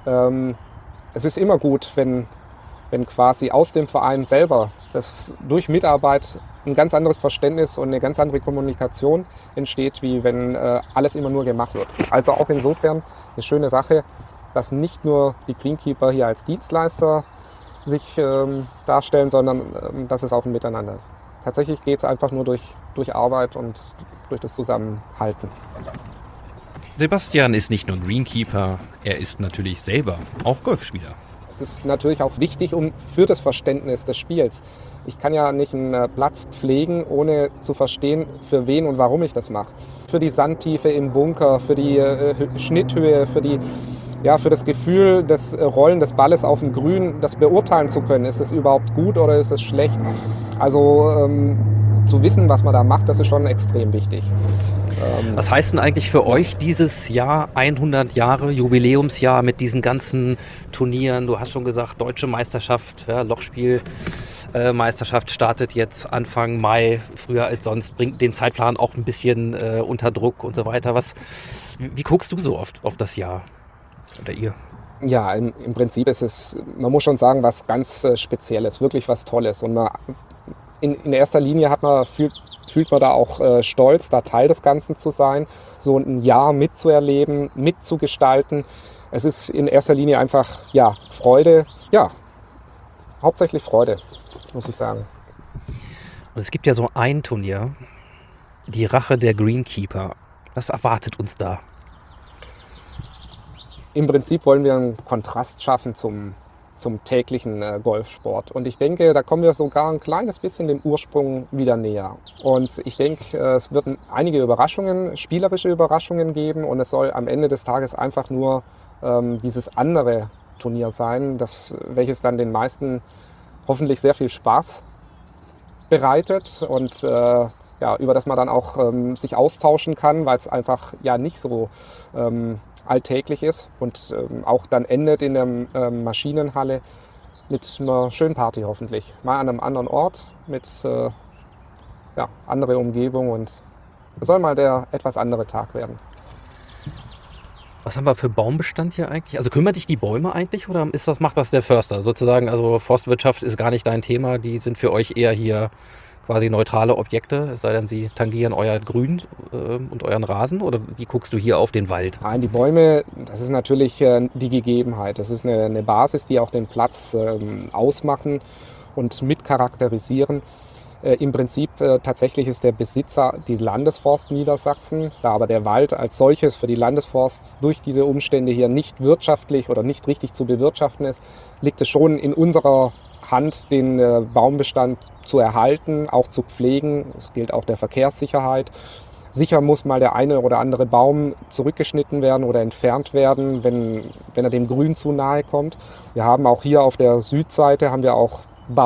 Es ist immer gut, wenn quasi aus dem Verein selber durch Mitarbeit ein ganz anderes Verständnis und eine ganz andere Kommunikation entsteht, wie wenn alles immer nur gemacht wird. Also auch insofern eine schöne Sache, dass nicht nur die Greenkeeper hier als Dienstleister sich darstellen, sondern dass es auch ein Miteinander ist. Tatsächlich geht es einfach nur durch Arbeit und durch das Zusammenhalten. Sebastian ist nicht nur Greenkeeper, er ist natürlich selber auch Golfspieler. Das ist natürlich auch wichtig für das Verständnis des Spiels. Ich kann ja nicht einen Platz pflegen, ohne zu verstehen, für wen und warum ich das mache. Für die Sandtiefe im Bunker, für die Schnitthöhe, für das Gefühl des Rollen des Balles auf dem Grün, das beurteilen zu können. Ist es überhaupt gut oder ist es schlecht? Also zu wissen, was man da macht, das ist schon extrem wichtig. Was heißt denn eigentlich für euch dieses Jahr, 100 Jahre, Jubiläumsjahr mit diesen ganzen Turnieren? Du hast schon gesagt, Deutsche Meisterschaft, ja, Lochspiel. Meisterschaft startet jetzt Anfang Mai, früher als sonst, bringt den Zeitplan auch ein bisschen unter Druck und so weiter. Wie guckst du so oft auf das Jahr? Oder ihr? Ja, im Prinzip ist es, man muss schon sagen, was ganz Spezielles, wirklich was Tolles. Und in erster Linie fühlt man da auch Stolz, da Teil des Ganzen zu sein, so ein Jahr mitzuerleben, mitzugestalten. Es ist in erster Linie einfach, ja, Freude, ja, hauptsächlich Freude, muss ich sagen. Und es gibt ja so ein Turnier, die Rache der Greenkeeper. Was erwartet uns da? Im Prinzip wollen wir einen Kontrast schaffen zum täglichen Golfsport. Und ich denke, da kommen wir sogar ein kleines bisschen dem Ursprung wieder näher. Und ich denke, es wird einige Überraschungen, spielerische Überraschungen geben. Und es soll am Ende des Tages einfach nur dieses andere Turnier sein, welches dann den meisten hoffentlich sehr viel Spaß bereitet und über das man dann auch sich austauschen kann, weil es einfach ja nicht so alltäglich ist und auch dann endet in der Maschinenhalle mit einer schönen Party hoffentlich. Mal an einem anderen Ort mit andere Umgebung und es soll mal der etwas andere Tag werden. Was haben wir für Baumbestand hier eigentlich? Also kümmert dich die Bäume eigentlich oder macht das der Förster sozusagen? Also Forstwirtschaft ist gar nicht dein Thema, die sind für euch eher hier quasi neutrale Objekte, es sei denn, sie tangieren euer Grün und euren Rasen, oder wie guckst du hier auf den Wald? Nein, die Bäume, das ist natürlich die Gegebenheit. Das ist eine Basis, die auch den Platz ausmachen und mit charakterisieren. Im Prinzip tatsächlich ist der Besitzer die Landesforst Niedersachsen, da aber der Wald als solches für die Landesforst durch diese Umstände hier nicht wirtschaftlich oder nicht richtig zu bewirtschaften ist, liegt es schon in unserer Hand, den Baumbestand zu erhalten, auch zu pflegen. Das gilt auch der Verkehrssicherheit. Sicher muss mal der eine oder andere Baum zurückgeschnitten werden oder entfernt werden, wenn er dem Grün zu nahe kommt. Wir haben auch hier auf der Südseite haben wir auch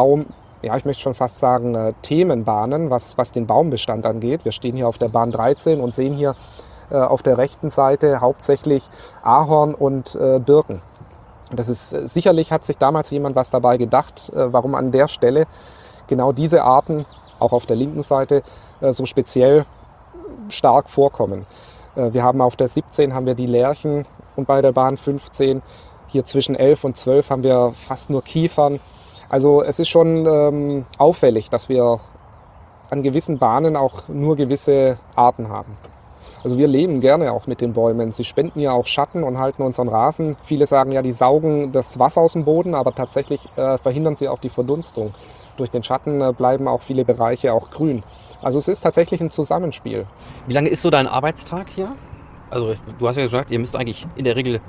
ich möchte schon fast sagen, Themenbahnen, was den Baumbestand angeht. Wir stehen hier auf der Bahn 13 und sehen hier auf der rechten Seite hauptsächlich Ahorn und Birken. Das ist sicherlich, hat sich damals jemand was dabei gedacht, warum an der Stelle genau diese Arten, auch auf der linken Seite, so speziell stark vorkommen. Wir haben auf der 17 haben wir die Lärchen und bei der Bahn 15, hier zwischen 11 und 12 haben wir fast nur Kiefern. Also es ist schon auffällig, dass wir an gewissen Bahnen auch nur gewisse Arten haben. Also wir leben gerne auch mit den Bäumen. Sie spenden ja auch Schatten und halten unseren Rasen. Viele sagen ja, die saugen das Wasser aus dem Boden, aber tatsächlich verhindern sie auch die Verdunstung. Durch den Schatten bleiben auch viele Bereiche auch grün. Also es ist tatsächlich ein Zusammenspiel. Wie lange ist so dein Arbeitstag hier? Also du hast ja gesagt, ihr müsst eigentlich in der Regel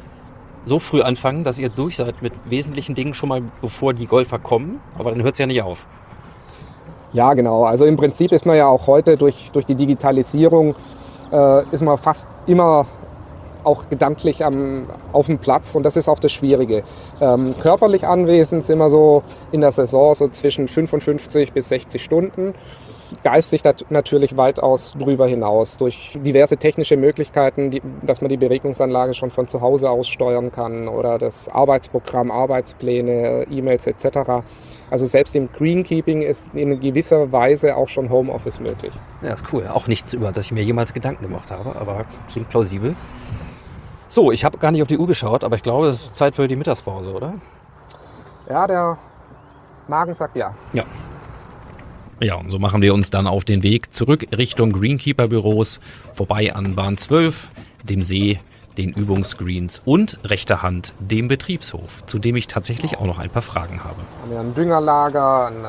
so früh anfangen, dass ihr durch seid mit wesentlichen Dingen schon mal, bevor die Golfer kommen. Aber dann hört es ja nicht auf. Ja, genau. Also im Prinzip ist man ja auch heute durch die Digitalisierung ist man fast immer auch gedanklich auf dem Platz und das ist auch das Schwierige. Körperlich anwesend sind wir so in der Saison so zwischen 55 bis 60 Stunden. Geistig natürlich weitaus drüber hinaus durch diverse technische Möglichkeiten, dass man die Beregnungsanlage schon von zu Hause aus steuern kann oder das Arbeitsprogramm, Arbeitspläne, E-Mails etc. Also selbst im Greenkeeping ist in gewisser Weise auch schon Homeoffice möglich. Ja, ist cool. Auch nichts, über das ich mir jemals Gedanken gemacht habe, aber klingt plausibel. So, ich habe gar nicht auf die Uhr geschaut, aber ich glaube, es ist Zeit für die Mittagspause, oder? Ja, der Magen sagt ja. Ja. Ja, und so machen wir uns dann auf den Weg zurück Richtung Greenkeeper-Büros, vorbei an Bahn 12, dem See, den Übungsgreens und rechter Hand dem Betriebshof, zu dem ich tatsächlich auch noch ein paar Fragen habe. Wir haben ein Düngerlager, ein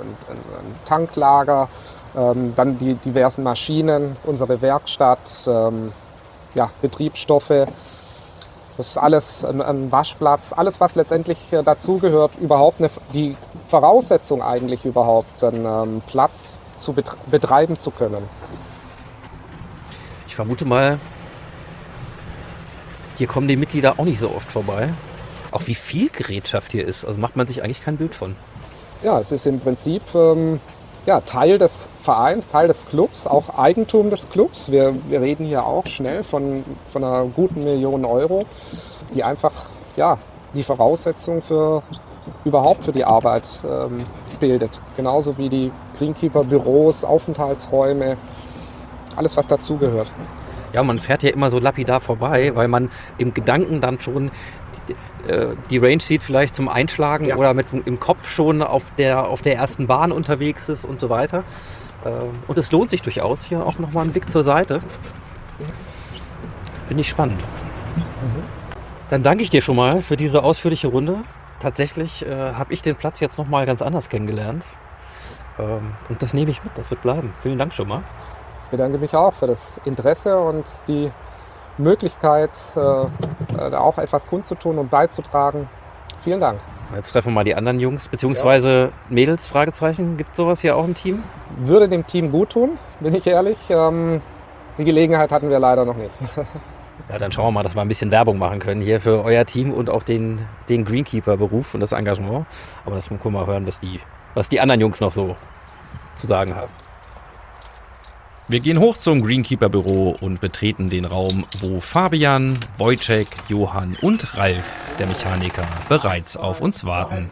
Tanklager, dann die diversen Maschinen, unsere Werkstatt, Betriebsstoffe. Das ist alles ein Waschplatz, alles was letztendlich dazugehört, überhaupt die Voraussetzung eigentlich überhaupt, einen Platz zu betreiben zu können. Ich vermute mal, hier kommen die Mitglieder auch nicht so oft vorbei. Auch wie viel Gerätschaft hier ist, also macht man sich eigentlich kein Bild von. Ja, es ist im Prinzip Teil des Vereins, Teil des Clubs, auch Eigentum des Clubs. Wir reden hier auch schnell von einer guten Million Euro, die einfach die Voraussetzung für überhaupt für die Arbeit bildet. Genauso wie die Greenkeeper-Büros, Aufenthaltsräume, alles was dazugehört. Ja, man fährt ja immer so lapidar vorbei, weil man im Gedanken dann schon die Range sieht, vielleicht zum Einschlagen oder im Kopf schon auf der ersten Bahn unterwegs ist und so weiter. Und es lohnt sich durchaus. Hier auch nochmal einen Blick zur Seite. Finde ich spannend. Dann danke ich dir schon mal für diese ausführliche Runde. Tatsächlich habe ich den Platz jetzt nochmal ganz anders kennengelernt. Und das nehme ich mit, das wird bleiben. Vielen Dank schon mal. Ich bedanke mich auch für das Interesse und die Möglichkeit, da auch etwas kundzutun und beizutragen. Vielen Dank. Jetzt treffen wir mal die anderen Jungs, beziehungsweise Mädels, Fragezeichen. Gibt es sowas hier auch im Team? Würde dem Team gut tun, bin ich ehrlich. Die Gelegenheit hatten wir leider noch nicht. Ja, dann schauen wir mal, dass wir ein bisschen Werbung machen können hier für euer Team und auch den Greenkeeper-Beruf und das Engagement. Aber das können wir mal hören, was die anderen Jungs noch so zu sagen haben. Wir gehen hoch zum Greenkeeper-Büro und betreten den Raum, wo Fabian, Wojciech, Johann und Ralf, der Mechaniker, bereits auf uns warten.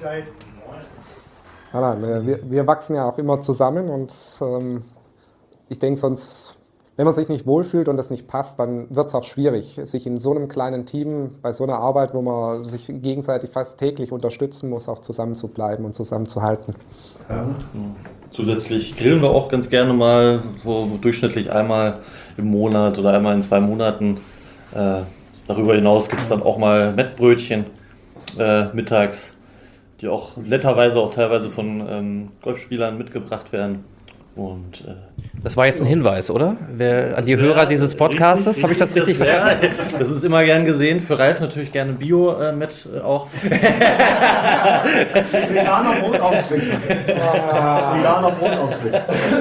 Wir wachsen ja auch immer zusammen und ich denke sonst, wenn man sich nicht wohlfühlt und das nicht passt, dann wird es auch schwierig, sich in so einem kleinen Team, bei so einer Arbeit, wo man sich gegenseitig fast täglich unterstützen muss, auch zusammenzubleiben und zusammenzuhalten. Ja. Zusätzlich grillen wir auch ganz gerne mal, so durchschnittlich einmal im Monat oder einmal in 2 Monaten. Darüber hinaus gibt es dann auch mal Mettbrötchen mittags, die auch netterweise auch teilweise von Golfspielern mitgebracht werden. Und, das war jetzt ein Hinweis, oder? An die Hörer dieses Podcastes, habe ich das richtig verstanden? Das ist immer gern gesehen. Für Ralf natürlich gerne Bio mit auch. Veganer Brotaufstrich. Veganer Brotaufstrich.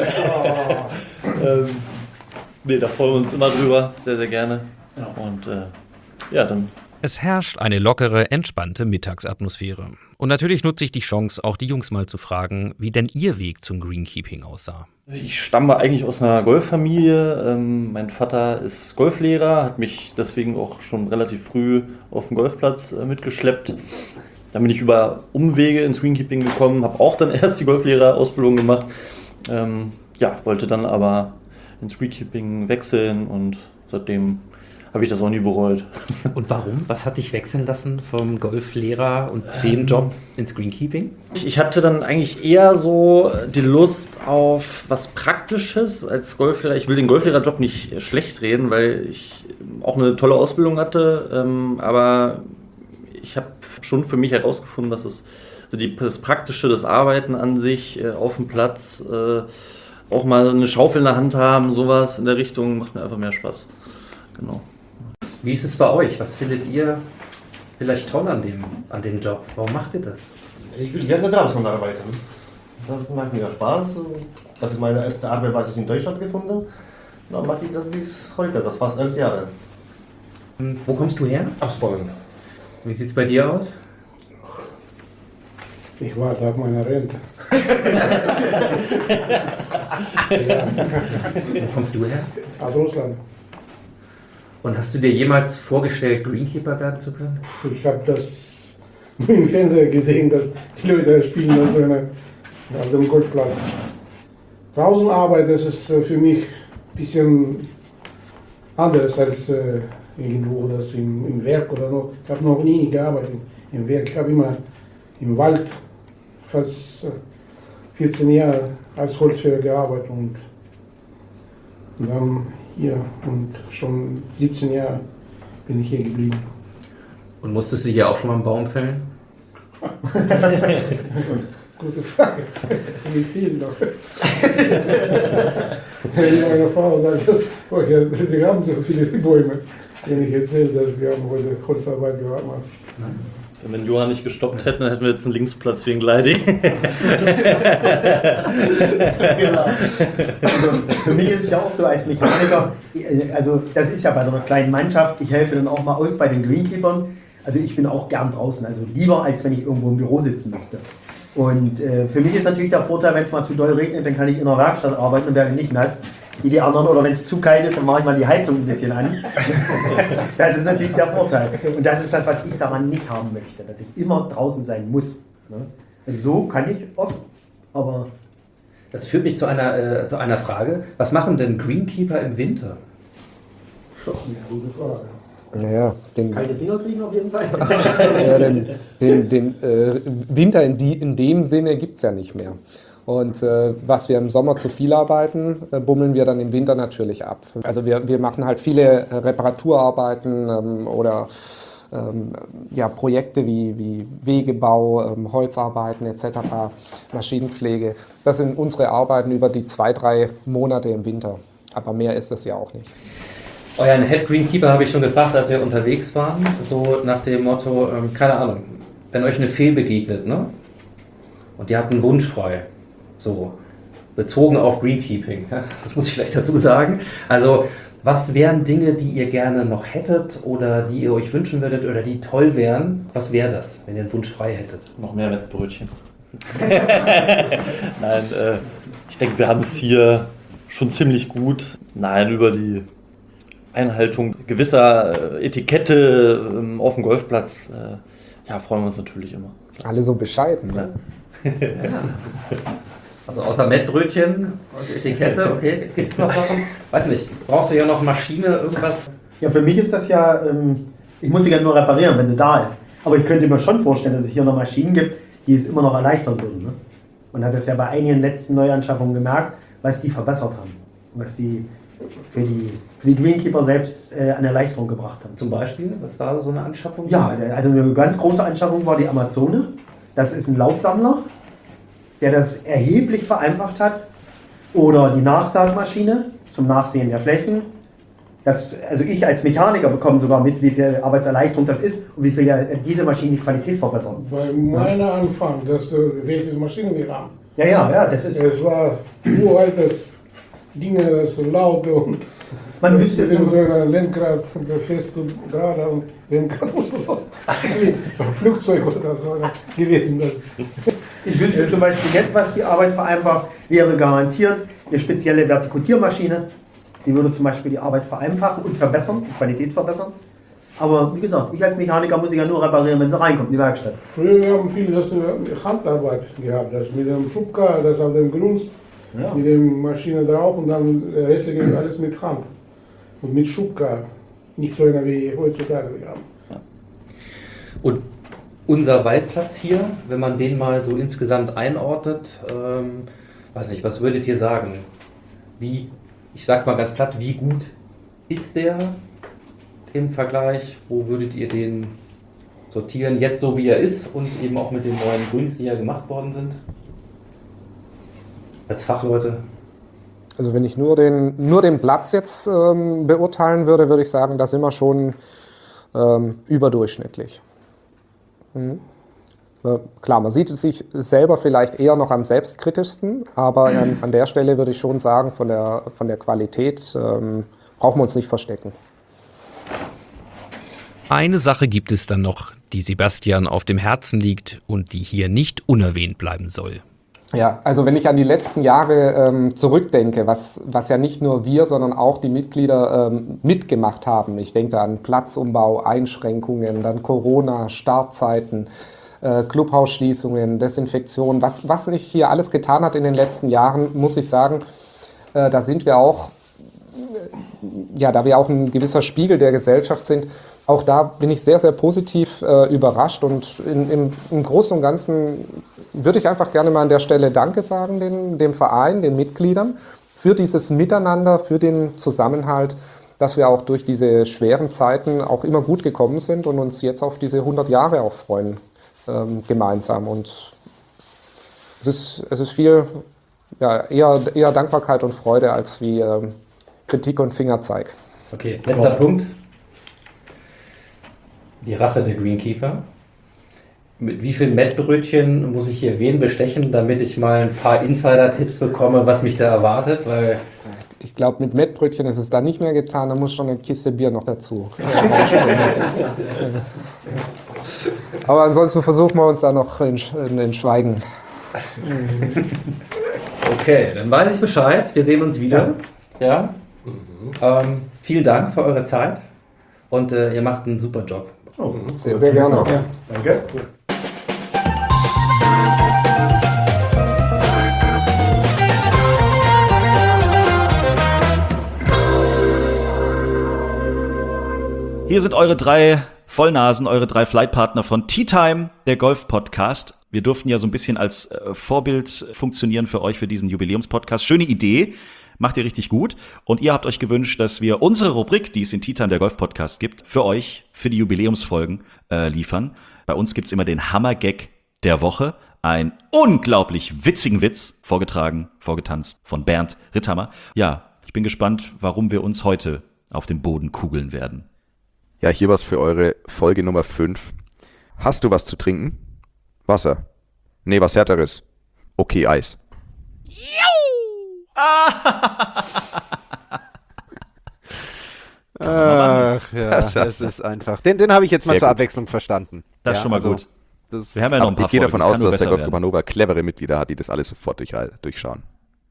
Nee, da freuen wir uns immer drüber. Sehr, sehr gerne. Und dann. Es herrscht eine lockere, entspannte Mittagsatmosphäre. Und natürlich nutze ich die Chance, auch die Jungs mal zu fragen, wie denn ihr Weg zum Greenkeeping aussah. Ich stamme eigentlich aus einer Golffamilie. Mein Vater ist Golflehrer, hat mich deswegen auch schon relativ früh auf den Golfplatz mitgeschleppt. Dann bin ich über Umwege ins Greenkeeping gekommen, habe auch dann erst die Golflehrerausbildung gemacht. Wollte dann aber ins Greenkeeping wechseln und seitdem habe ich das auch nie bereut. Und warum? Was hat dich wechseln lassen vom Golflehrer und dem Job ins Greenkeeping? Ich hatte dann eigentlich eher so die Lust auf was Praktisches als Golflehrer. Ich will den Golflehrerjob nicht schlecht reden, weil ich auch eine tolle Ausbildung hatte. Aber ich habe schon für mich herausgefunden, dass das Praktische, das Arbeiten an sich auf dem Platz, auch mal eine Schaufel in der Hand haben, sowas in der Richtung, macht mir einfach mehr Spaß. Genau. Wie ist es bei euch? Was findet ihr vielleicht toll an dem Job? Warum macht ihr das? Ich will gerne draußen arbeiten. Das macht mir Spaß. Das ist meine erste Arbeit, was ich in Deutschland gefunden habe. Da mache ich das bis heute, das fast 11 Jahre. Wo kommst du her? Aus Polen. Wie sieht es bei dir aus? Ich warte auf meine Rente. Wo kommst du her? Aus Russland. Und hast du dir jemals vorgestellt, Greenkeeper werden zu können? Ich habe das im Fernsehen gesehen, dass die Leute spielen auf dem Golfplatz. Draußen Arbeit, das ist für mich ein bisschen anders als irgendwo das im Werk oder noch. Ich habe noch nie gearbeitet im Werk. Ich habe immer im Wald fast 14 Jahre als Holzfäller gearbeitet und dann hier und schon 17 Jahre bin ich hier geblieben. Und musstest du hier auch schon mal einen Baum fällen? Gute Frage. Wie viel noch? Wenn meine Frau sagt, sie haben so viele Bäume, wenn ich erzähle, dass wir haben heute Holzarbeit gemacht. Wenn Johann nicht gestoppt hätte, dann hätten wir jetzt einen Linksplatz wegen Gliding. Genau. Also für mich ist es ja auch so als Mechaniker, also das ist ja bei so einer kleinen Mannschaft, ich helfe dann auch mal aus bei den Greenkeepern. Also ich bin auch gern draußen, also lieber als wenn ich irgendwo im Büro sitzen müsste. Und für mich ist natürlich der Vorteil, wenn es mal zu doll regnet, dann kann ich in der Werkstatt arbeiten und werde nicht nass. Wie die anderen, oder wenn es zu kalt ist, dann mache ich mal die Heizung ein bisschen an. Das ist natürlich der Vorteil. Und das ist das, was ich daran nicht haben möchte, dass ich immer draußen sein muss. Ne? Also so kann ich oft, aber... Das führt mich zu einer Frage. Was machen denn Greenkeeper im Winter? Ja, gute Frage. Naja, Kalte Finger kriegen auf jeden Fall. ja, den Winter in dem Sinne gibt es ja nicht mehr. Und was wir im Sommer zu viel arbeiten, bummeln wir dann im Winter natürlich ab. Also wir machen halt viele Reparaturarbeiten oder Projekte wie Wegebau, Holzarbeiten etc., Maschinenpflege. Das sind unsere Arbeiten über die 2-3 Monate im Winter. Aber mehr ist es ja auch nicht. Euren Head Greenkeeper habe ich schon gefragt, als wir unterwegs waren. So nach dem Motto, keine Ahnung, wenn euch eine Fee begegnet, ne? Und die hat einen Wunsch frei. So, bezogen auf Greenkeeping. Ja, das muss ich vielleicht dazu sagen. Also, was wären Dinge, die ihr gerne noch hättet oder die ihr euch wünschen würdet oder die toll wären? Was wäre das, wenn ihr einen Wunsch frei hättet? Noch mehr Mettbrötchen. Nein, ich denke, wir haben es hier schon ziemlich gut. Nein, über die Einhaltung gewisser Etikette auf dem Golfplatz freuen wir uns natürlich immer. Alle so bescheiden. Ne? Also außer Mettbrötchen und Etikette, okay, gibt es noch Sachen? Weiß nicht, brauchst du ja noch Maschine, irgendwas? Ja, für mich ist das ja, ich muss sie ja nur reparieren, wenn sie da ist. Aber ich könnte mir schon vorstellen, dass es hier noch Maschinen gibt, die es immer noch erleichtern würden. Ne? Man hat das ja bei einigen letzten Neuanschaffungen gemerkt, was die verbessert haben. Was die für die Greenkeeper selbst an Erleichterung gebracht haben. Zum Beispiel? Was war so eine Anschaffung? Ja, also eine ganz große Anschaffung war die Amazone. Das ist ein Laubsammler, der das erheblich vereinfacht hat. Oder die Nachsaatmaschine zum Nachsehen der Flächen. Also ich als Mechaniker bekomme sogar mit, wie viel Arbeitserleichterung das ist und wie viel ja diese Maschinen die Qualität verbessern. Bei meiner Anfang, welche Maschinen wir haben. Ja, das ist... Es war uraltes Dinge, das so laut und man wüsste so ein Lenkrad, fest und gerade und Lenkrad musste so wie ein Flugzeug oder so gewesen. Ich wüsste zum Beispiel jetzt, was die Arbeit vereinfacht, wäre garantiert eine spezielle Vertikutiermaschine. Die würde zum Beispiel die Arbeit vereinfachen und verbessern, die Qualität verbessern. Aber wie gesagt, ich als Mechaniker muss ja nur reparieren, wenn sie reinkommt in die Werkstatt. Früher haben viele das Handarbeit gehabt, das mit dem Schubkarren, das auf dem Grund. Ja. Mit der Maschine drauf und dann restliche alles mit Hand und mit Schubkarren. Nicht so einer wie heutzutage wir haben. Ja. Und unser Waldplatz hier, wenn man den mal so insgesamt einordnet, weiß nicht, was würdet ihr sagen? Ich sag's mal ganz platt, wie gut ist der im Vergleich? Wo würdet ihr den sortieren, jetzt so wie er ist und eben auch mit den neuen Grüns, die ja gemacht worden sind? Als Fachleute? Also wenn ich nur den Platz jetzt beurteilen würde, würde ich sagen, da sind wir schon überdurchschnittlich. Mhm. Klar, man sieht sich selber vielleicht eher noch am selbstkritischsten, aber an der Stelle würde ich schon sagen, von der Qualität brauchen wir uns nicht verstecken. Eine Sache gibt es dann noch, die Sebastian auf dem Herzen liegt und die hier nicht unerwähnt bleiben soll. Ja, also wenn ich an die letzten Jahre zurückdenke, was ja nicht nur wir, sondern auch die Mitglieder mitgemacht haben. Ich denke an Platzumbau, Einschränkungen, dann Corona, Startzeiten, Clubhausschließungen, Desinfektion. Was sich hier alles getan hat in den letzten Jahren, muss ich sagen, da sind wir auch, da wir auch ein gewisser Spiegel der Gesellschaft sind, auch da bin ich sehr, sehr positiv überrascht und im Großen und Ganzen würde ich einfach gerne mal an der Stelle Danke sagen dem Verein, den Mitgliedern für dieses Miteinander, für den Zusammenhalt, dass wir auch durch diese schweren Zeiten auch immer gut gekommen sind und uns jetzt auf diese 100 Jahre auch freuen gemeinsam. Und es ist viel eher Dankbarkeit und Freude als wie Kritik und Fingerzeig. Okay, letzter Punkt. Die Rache der Greenkeeper. Mit wie vielen Mettbrötchen muss ich hier wen bestechen, damit ich mal ein paar Insider-Tipps bekomme, was mich da erwartet? Weil ich glaube, mit Mettbrötchen ist es da nicht mehr getan, da muss schon eine Kiste Bier noch dazu. Aber ansonsten versuchen wir uns da noch in Schweigen. Okay, dann weiß ich Bescheid. Wir sehen uns wieder. Ja. Vielen Dank für eure Zeit und ihr macht einen super Job. Sehr, sehr gerne. Ja. Danke. Hier sind eure 3 Vollnasen, eure 3 Flightpartner von Tea Time, der Golf-Podcast. Wir durften ja so ein bisschen als Vorbild funktionieren für euch für diesen Jubiläumspodcast. Schöne Idee, macht ihr richtig gut. Und ihr habt euch gewünscht, dass wir unsere Rubrik, die es in Tea Time, der Golf-Podcast gibt, für euch, für die Jubiläumsfolgen liefern. Bei uns gibt's immer den Hammer-Gag der Woche. Einen unglaublich witzigen Witz, vorgetanzt von Bernd Ritthammer. Ja, ich bin gespannt, warum wir uns heute auf den Boden kugeln werden. Ja, hier was für eure Folge Nummer 5. Hast du was zu trinken? Wasser. Nee, was Härteres. Okay, Eis. Ach ja, das ist einfach. Den habe ich jetzt mal zur Abwechslung verstanden. Das ist schon mal gut. Wir haben ja noch ein paar. Ich gehe davon aus, dass der Golfclub Hannover clevere Mitglieder hat, die das alles sofort durchschauen.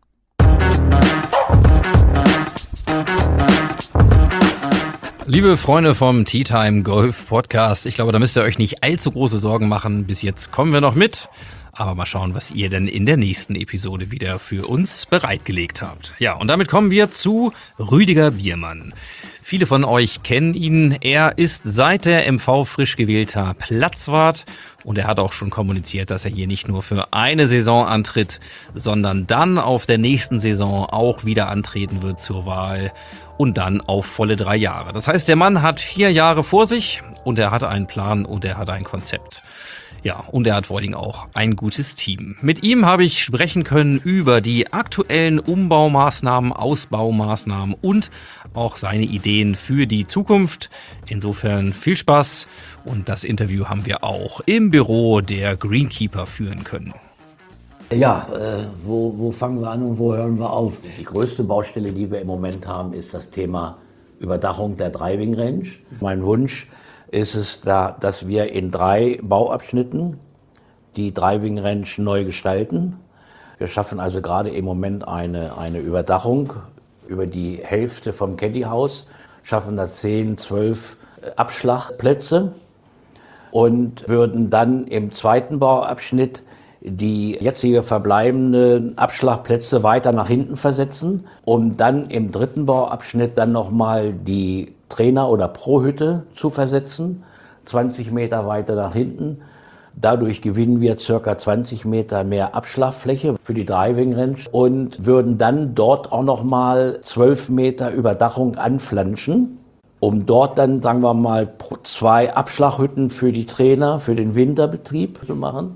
Liebe Freunde vom Tea Time Golf Podcast, ich glaube, da müsst ihr euch nicht allzu große Sorgen machen. Bis jetzt kommen wir noch mit. Aber mal schauen, was ihr denn in der nächsten Episode wieder für uns bereitgelegt habt. Ja, und damit kommen wir zu Rüdiger Biermann. Viele von euch kennen ihn. Er ist seit der MV frisch gewählter Platzwart. Und er hat auch schon kommuniziert, dass er hier nicht nur für eine Saison antritt, sondern dann auf der nächsten Saison auch wieder antreten wird zur Wahl. Und dann auf volle 3 Jahre. Das heißt, der Mann hat 4 Jahre vor sich und er hat einen Plan und er hat ein Konzept. Ja, und er hat vor allen Dingen auch ein gutes Team. Mit ihm habe ich sprechen können über die aktuellen Umbaumaßnahmen, Ausbaumaßnahmen und auch seine Ideen für die Zukunft. Insofern viel Spaß und das Interview haben wir auch im Büro der Greenkeeper führen können. Ja, wo fangen wir an und wo hören wir auf? Die größte Baustelle, die wir im Moment haben, ist das Thema Überdachung der Driving Range. Mein Wunsch ist es, dass wir in 3 Bauabschnitten die Driving Range neu gestalten. Wir schaffen also gerade im Moment eine Überdachung über die Hälfte vom Caddy-Haus, schaffen da 10, 12 Abschlagplätze und würden dann im zweiten Bauabschnitt die jetzige verbleibenden Abschlagplätze weiter nach hinten versetzen, um dann im dritten Bauabschnitt dann nochmal die Trainer- oder Pro-Hütte zu versetzen, 20 Meter weiter nach hinten. Dadurch gewinnen wir ca. 20 Meter mehr Abschlagfläche für die Driving Range und würden dann dort auch nochmal 12 Meter Überdachung anflanschen, um dort dann, sagen wir mal, 2 Abschlaghütten für die Trainer, für den Winterbetrieb zu machen.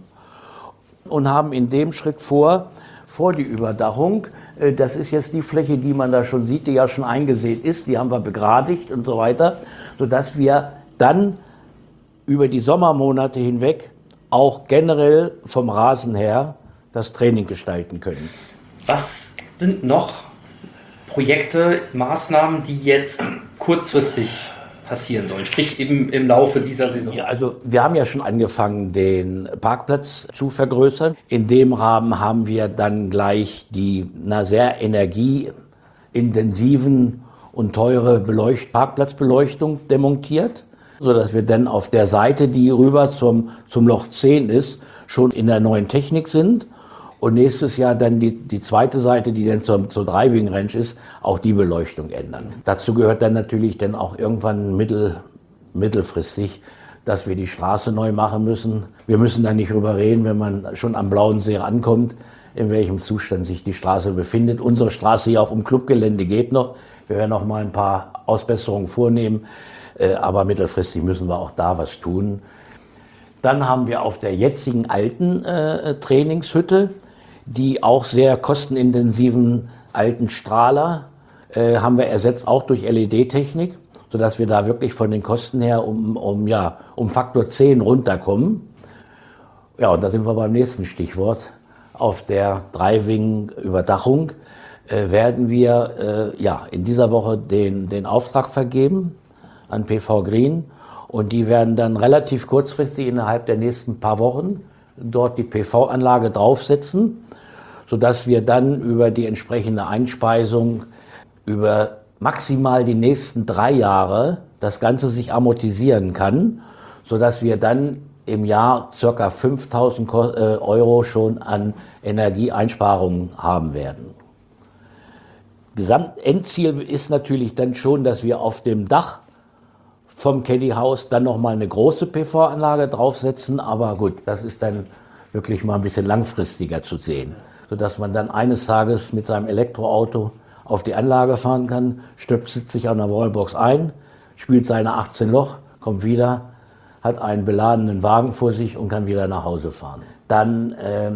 Und haben in dem Schritt vor die Überdachung, das ist jetzt die Fläche, die man da schon sieht, die ja schon eingesät ist, die haben wir begradigt und so weiter, sodass wir dann über die Sommermonate hinweg auch generell vom Rasen her das Training gestalten können. Was sind noch Projekte, Maßnahmen, die jetzt kurzfristig passieren sollen, sprich im Laufe dieser Saison? Ja, also wir haben ja schon angefangen, den Parkplatz zu vergrößern. In dem Rahmen haben wir dann gleich die sehr energieintensiven und teure Parkplatzbeleuchtung demontiert, sodass wir dann auf der Seite, die rüber zum Loch 10 ist, schon in der neuen Technik sind. Und nächstes Jahr dann die zweite Seite, die dann zur Driving Range ist, auch die Beleuchtung ändern. Dazu gehört dann natürlich dann auch irgendwann mittelfristig, dass wir die Straße neu machen müssen. Wir müssen da nicht drüber reden, wenn man schon am Blauen See ankommt, in welchem Zustand sich die Straße befindet. Unsere Straße hier auf dem Clubgelände geht noch. Wir werden noch mal ein paar Ausbesserungen vornehmen, aber mittelfristig müssen wir auch da was tun. Dann haben wir auf der jetzigen alten Trainingshütte die auch sehr kostenintensiven alten Strahler haben wir ersetzt, auch durch LED-Technik, sodass wir da wirklich von den Kosten her um Faktor 10 runterkommen. Ja, und da sind wir beim nächsten Stichwort. Auf der Driving-Überdachung werden wir in dieser Woche den Auftrag vergeben an PV Green. Und die werden dann relativ kurzfristig innerhalb der nächsten paar Wochen dort die PV-Anlage draufsetzen, sodass wir dann über die entsprechende Einspeisung über maximal die nächsten 3 Jahre das Ganze sich amortisieren kann, sodass wir dann im Jahr ca. 5.000 Euro schon an Energieeinsparungen haben werden. Gesamtendziel ist natürlich dann schon, dass wir auf dem Dach vom Caddy-Haus, dann nochmal eine große PV-Anlage draufsetzen. Aber gut, das ist dann wirklich mal ein bisschen langfristiger zu sehen, sodass man dann eines Tages mit seinem Elektroauto auf die Anlage fahren kann, stöpselt sich an der Wallbox ein, spielt seine 18 Loch, kommt wieder, hat einen beladenen Wagen vor sich und kann wieder nach Hause fahren. Dann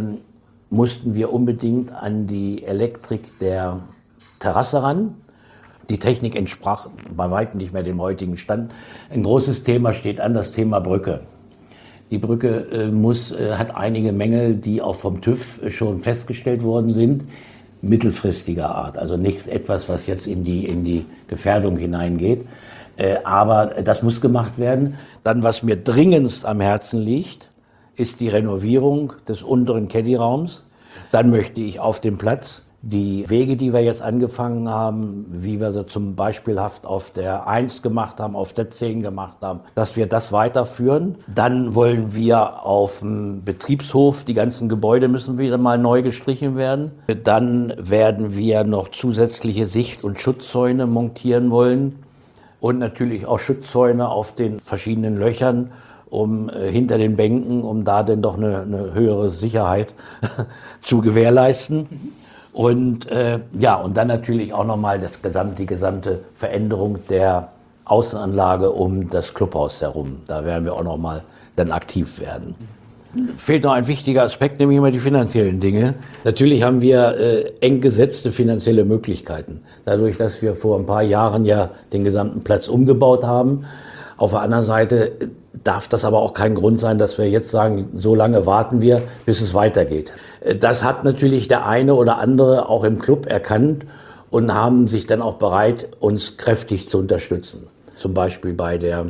mussten wir unbedingt an die Elektrik der Terrasse ran. Die Technik entsprach bei weitem nicht mehr dem heutigen Stand. Ein großes Thema steht an, das Thema Brücke. Die Brücke hat einige Mängel, die auch vom TÜV schon festgestellt worden sind, mittelfristiger Art. Also nichts etwas, was jetzt in die Gefährdung hineingeht. Aber das muss gemacht werden. Dann, was mir dringendst am Herzen liegt, ist die Renovierung des unteren Caddy-Raums. Dann möchte ich auf dem Platz die Wege, die wir jetzt angefangen haben, wie wir sie zum Beispielhaft auf der 1 gemacht haben, auf der 10 gemacht haben, dass wir das weiterführen. Dann wollen wir auf dem Betriebshof, die ganzen Gebäude müssen wieder mal neu gestrichen werden. Dann werden wir noch zusätzliche Sicht- und Schutzzäune montieren wollen und natürlich auch Schutzzäune auf den verschiedenen Löchern, hinter den Bänken, um da denn doch eine höhere Sicherheit zu gewährleisten. Und und dann natürlich auch nochmal die gesamte Veränderung der Außenanlage um das Clubhaus herum. Da werden wir auch nochmal dann aktiv werden. Fehlt noch ein wichtiger Aspekt, nämlich immer die finanziellen Dinge. Natürlich haben wir eng gesetzte finanzielle Möglichkeiten. Dadurch, dass wir vor ein paar Jahren ja den gesamten Platz umgebaut haben. Auf der anderen Seite darf das aber auch kein Grund sein, dass wir jetzt sagen, so lange warten wir, bis es weitergeht. Das hat natürlich der eine oder andere auch im Club erkannt und haben sich dann auch bereit, uns kräftig zu unterstützen. Zum Beispiel bei der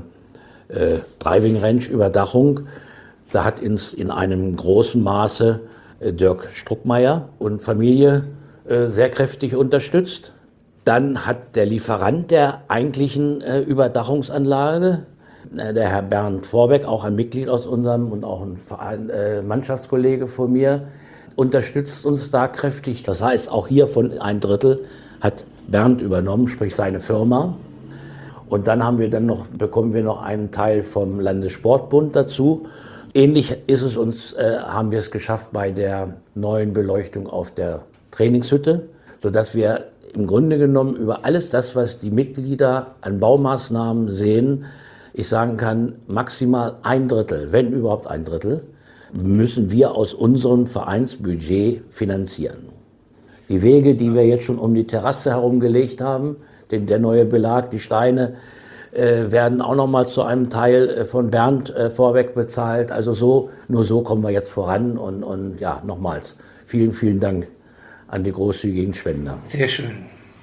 Driving Range Überdachung. Da hat in einem großen Maße Dirk Struckmeier und Familie sehr kräftig unterstützt. Dann hat der Lieferant der eigentlichen Überdachungsanlage, der Herr Bernd Vorbeck, auch ein Mitglied aus unserem und auch ein Mannschaftskollege von mir, unterstützt uns da kräftig. Das heißt, auch hier von 1/3 hat Bernd übernommen, sprich seine Firma. Und dann bekommen wir noch einen Teil vom Landessportbund dazu. Ähnlich ist es uns, haben wir es geschafft bei der neuen Beleuchtung auf der Trainingshütte, sodass wir im Grunde genommen über alles das, was die Mitglieder an Baumaßnahmen sehen, ich sagen kann, maximal 1/3, wenn überhaupt 1/3, müssen wir aus unserem Vereinsbudget finanzieren. Die Wege, die wir jetzt schon um die Terrasse herumgelegt haben, der neue Belag, die Steine, werden auch nochmal zu einem Teil von Bernd Vorbeck bezahlt. Also nur so kommen wir jetzt voran und ja, nochmals vielen, vielen Dank an die großzügigen Spender. Sehr schön.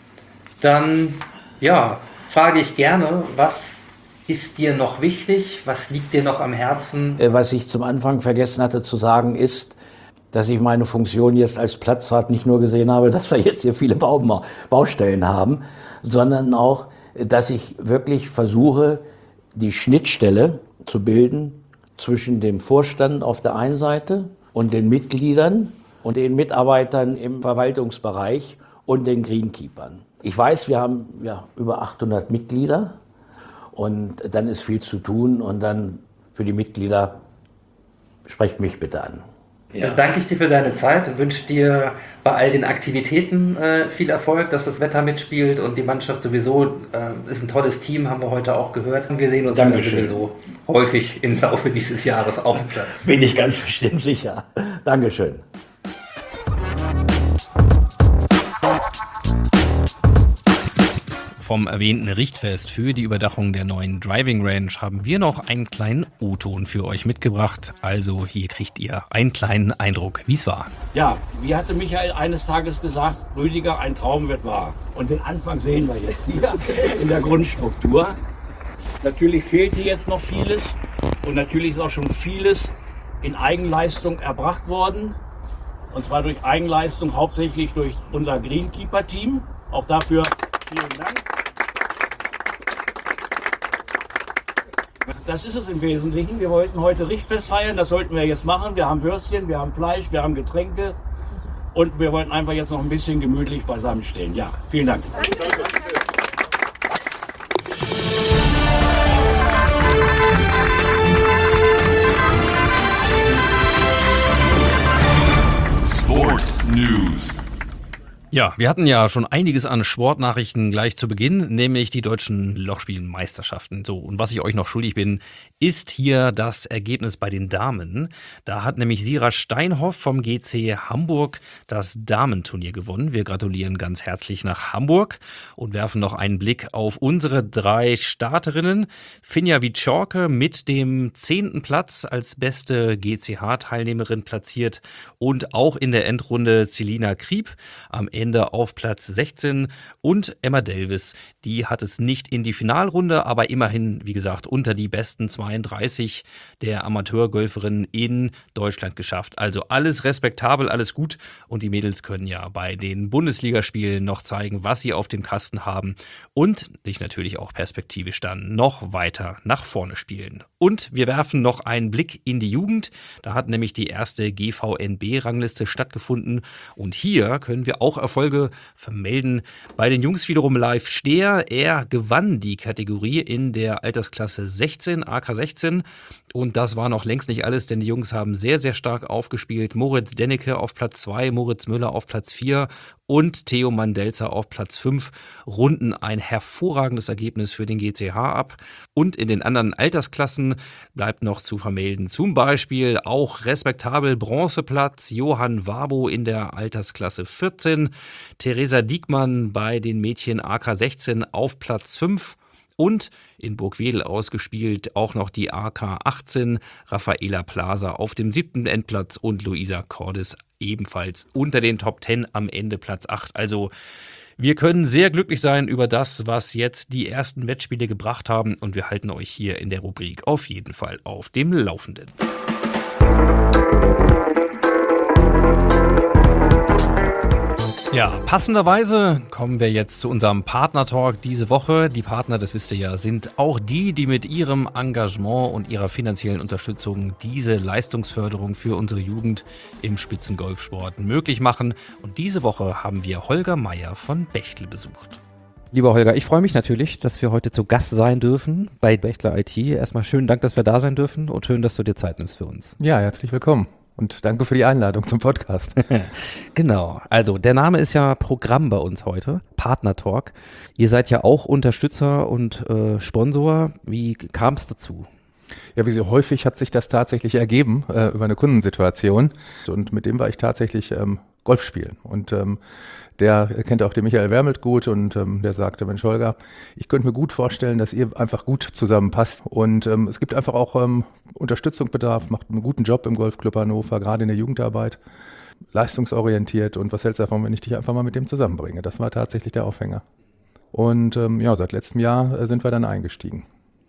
Dann, frage ich gerne, was ist dir noch wichtig? Was liegt dir noch am Herzen? Was ich zum Anfang vergessen hatte zu sagen ist, dass ich meine Funktion jetzt als Platzwart nicht nur gesehen habe, dass wir jetzt hier viele Baustellen haben, sondern auch, dass ich wirklich versuche, die Schnittstelle zu bilden zwischen dem Vorstand auf der einen Seite und den Mitgliedern und den Mitarbeitern im Verwaltungsbereich und den Greenkeepern. Ich weiß, wir haben über 800 Mitglieder und dann ist viel zu tun und dann für die Mitglieder, sprecht mich bitte an. Dann danke ich dir für deine Zeit und wünsche dir bei all den Aktivitäten viel Erfolg, dass das Wetter mitspielt und die Mannschaft sowieso ist ein tolles Team, haben wir heute auch gehört. Und wir sehen uns sowieso häufig im Laufe dieses Jahres auf dem Platz. Bin ich ganz bestimmt sicher. Dankeschön. Vom erwähnten Richtfest für die Überdachung der neuen Driving Range haben wir noch einen kleinen O-Ton für euch mitgebracht. Also hier kriegt ihr einen kleinen Eindruck, wie es war. Ja, wie hatte Michael eines Tages gesagt, Rüdiger, ein Traum wird wahr. Und den Anfang sehen wir jetzt hier in der Grundstruktur. Natürlich fehlt hier jetzt noch vieles und natürlich ist auch schon vieles in Eigenleistung erbracht worden. Und zwar durch Eigenleistung, hauptsächlich durch unser Greenkeeper-Team. Auch dafür vielen Dank. Das ist es im Wesentlichen. Wir wollten heute Richtfest feiern, das sollten wir jetzt machen. Wir haben Würstchen, wir haben Fleisch, wir haben Getränke und wir wollten einfach jetzt noch ein bisschen gemütlich beisammen stehen. Ja, vielen Dank. Danke. Ja, wir hatten ja schon einiges an Sportnachrichten gleich zu Beginn, nämlich die deutschen Lochspielmeisterschaften. So, und was ich euch noch schuldig bin, ist hier das Ergebnis bei den Damen. Da hat nämlich Sira Steinhoff vom GC Hamburg das Damenturnier gewonnen. Wir gratulieren ganz herzlich nach Hamburg und werfen noch einen Blick auf unsere 3 Starterinnen. Finja Wieczorke mit dem 10. Platz als beste GCH-Teilnehmerin platziert und auch in der Endrunde Celina Kriep am Ende auf Platz 16 und Emma Delvis, die hat es nicht in die Finalrunde, aber immerhin, wie gesagt, unter die besten 32 der Amateurgolferinnen in Deutschland geschafft. Also alles respektabel, alles gut und die Mädels können ja bei den Bundesligaspielen noch zeigen, was sie auf dem Kasten haben und sich natürlich auch perspektivisch dann noch weiter nach vorne spielen. Und wir werfen noch einen Blick in die Jugend. Da hat nämlich die erste GVNB-Rangliste stattgefunden und hier können wir auch Erfolge vermelden. Bei den Jungs wiederum Live Stehr. Er gewann die Kategorie in der Altersklasse 16, AK 16. Und das war noch längst nicht alles, denn die Jungs haben sehr, sehr stark aufgespielt. Moritz Dennecke auf Platz 2, Moritz Müller auf Platz 4 und Theo Mandelzer auf Platz 5 runden ein hervorragendes Ergebnis für den GCH ab. Und in den anderen Altersklassen bleibt noch zu vermelden, zum Beispiel auch respektabel Bronzeplatz Johann Wabo in der Altersklasse 14, Theresa Diekmann bei den Mädchen AK 16 auf Platz 5 und in Burgwedel ausgespielt auch noch die AK 18, Raffaela Plaza auf dem 7. Endplatz und Luisa Cordes ebenfalls unter den Top 10 am Ende Platz 8. Also wir können sehr glücklich sein über das, was jetzt die ersten Wettspiele gebracht haben und wir halten euch hier in der Rubrik auf jeden Fall auf dem Laufenden. Ja, passenderweise kommen wir jetzt zu unserem Partner-Talk diese Woche. Die Partner, das wisst ihr ja, sind auch die mit ihrem Engagement und ihrer finanziellen Unterstützung diese Leistungsförderung für unsere Jugend im Spitzengolfsport möglich machen. Und diese Woche haben wir Holger Meier von Bechtle besucht. Lieber Holger, ich freue mich natürlich, dass wir heute zu Gast sein dürfen bei Bechtle IT. Erstmal schönen Dank, dass wir da sein dürfen und schön, dass du dir Zeit nimmst für uns. Ja, herzlich willkommen. Und danke für die Einladung zum Podcast. Genau, also der Name ist ja Programm bei uns heute, Partner Talk. Ihr seid ja auch Unterstützer und Sponsor. Wie kam es dazu? Ja, wie so häufig hat sich das tatsächlich ergeben über eine Kundensituation. Und mit dem war ich tatsächlich Golf spielen. Und der kennt auch den Michael Wermelt gut und der sagte, Mensch Holger, ich könnte mir gut vorstellen, dass ihr einfach gut zusammenpasst. Und es gibt einfach auch Unterstützungsbedarf, macht einen guten Job im Golfclub Hannover, gerade in der Jugendarbeit, leistungsorientiert. Und was hältst du davon, wenn ich dich einfach mal mit dem zusammenbringe? Das war tatsächlich der Aufhänger. Und ja, seit letztem Jahr sind wir dann eingestiegen.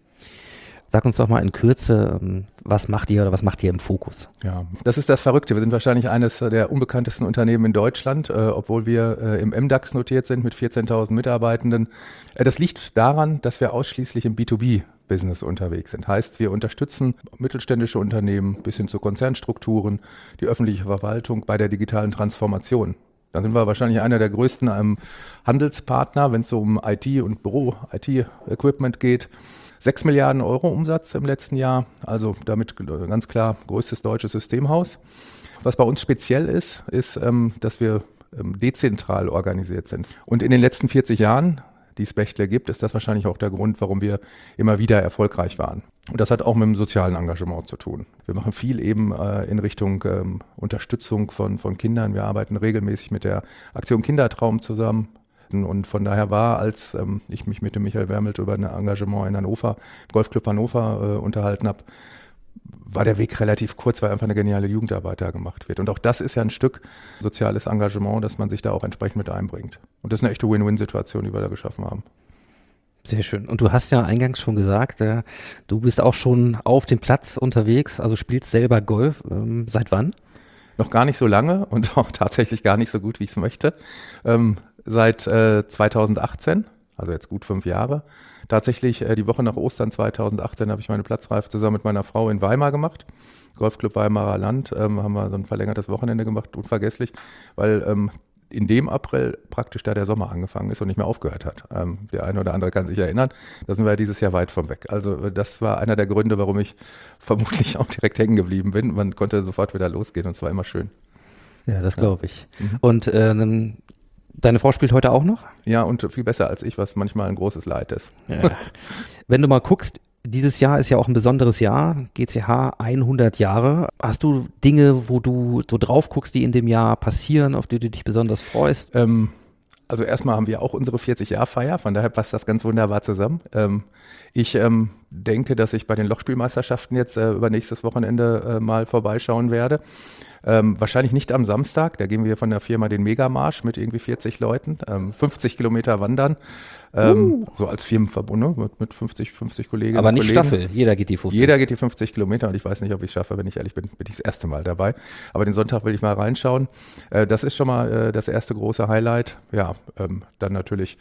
Sag uns doch mal in Kürze, was macht ihr oder was macht ihr im Fokus? Ja, das ist das Verrückte. Wir sind wahrscheinlich eines der unbekanntesten Unternehmen in Deutschland, obwohl wir im MDAX notiert sind mit 14.000 Mitarbeitenden. Das liegt daran, dass wir ausschließlich im B2B-Business unterwegs sind. Heißt, wir unterstützen mittelständische Unternehmen bis hin zu Konzernstrukturen, die öffentliche Verwaltung bei der digitalen Transformation. Da sind wir wahrscheinlich einer der größten Handelspartner, wenn es um IT und Büro-IT-Equipment geht. 6 Milliarden Euro Umsatz im letzten Jahr, also damit ganz klar größtes deutsches Systemhaus. Was bei uns speziell ist, dass wir dezentral organisiert sind. Und in den letzten 40 Jahren, die es Bechtle gibt, ist das wahrscheinlich auch der Grund, warum wir immer wieder erfolgreich waren. Und das hat auch mit dem sozialen Engagement zu tun. Wir machen viel eben in Richtung Unterstützung von Kindern. Wir arbeiten regelmäßig mit der Aktion Kindertraum zusammen. Und von daher war, als ich mich mit dem Michael Wermelt über ein Engagement in Hannover, Golfclub Hannover unterhalten habe, war der Weg relativ kurz, weil einfach eine geniale Jugendarbeit da gemacht wird. Und auch das ist ja ein Stück soziales Engagement, dass man sich da auch entsprechend mit einbringt. Und das ist eine echte Win-Win-Situation, die wir da geschaffen haben. Sehr schön. Und du hast ja eingangs schon gesagt, du bist auch schon auf dem Platz unterwegs, also spielst selber Golf. Seit wann? Noch gar nicht so lange und auch tatsächlich gar nicht so gut, wie ich es möchte. Seit 2018, also jetzt gut 5 Jahre. Tatsächlich die Woche nach Ostern 2018 habe ich meine Platzreife zusammen mit meiner Frau in Weimar gemacht. Golfclub Weimarer Land, haben wir so ein verlängertes Wochenende gemacht, unvergesslich, weil in dem April praktisch da der Sommer angefangen ist und nicht mehr aufgehört hat. Der eine oder andere kann sich erinnern, da sind wir dieses Jahr weit von weg. Also das war einer der Gründe, warum ich vermutlich auch direkt hängen geblieben bin. Man konnte sofort wieder losgehen und es war immer schön. Ja, das glaube ich. Und Deine Frau spielt heute auch noch? Ja, und viel besser als ich, was manchmal ein großes Leid ist. Ja. Wenn du mal guckst, dieses Jahr ist ja auch ein besonderes Jahr, GCH 100 Jahre. Hast du Dinge, wo du so drauf guckst, die in dem Jahr passieren, auf die du dich besonders freust? Also erstmal haben wir auch unsere 40-Jahr-Feier, von daher passt das ganz wunderbar zusammen. Ich denke, dass ich bei den Lochspielmeisterschaften jetzt über nächstes Wochenende mal vorbeischauen werde. Wahrscheinlich nicht am Samstag, da gehen wir von der Firma den Megamarsch mit irgendwie 40 Leuten, 50 Kilometer wandern. So als Firmenverbund, ne? mit 50 Kolleginnen Aber und nicht Kollegen. Staffel, jeder geht die 50. Jeder geht die 50 Kilometer und ich weiß nicht, ob ich es schaffe, wenn ich ehrlich bin, bin ich das erste Mal dabei. Aber den Sonntag will ich mal reinschauen. Das ist schon mal das erste große Highlight. Ja, dann natürlich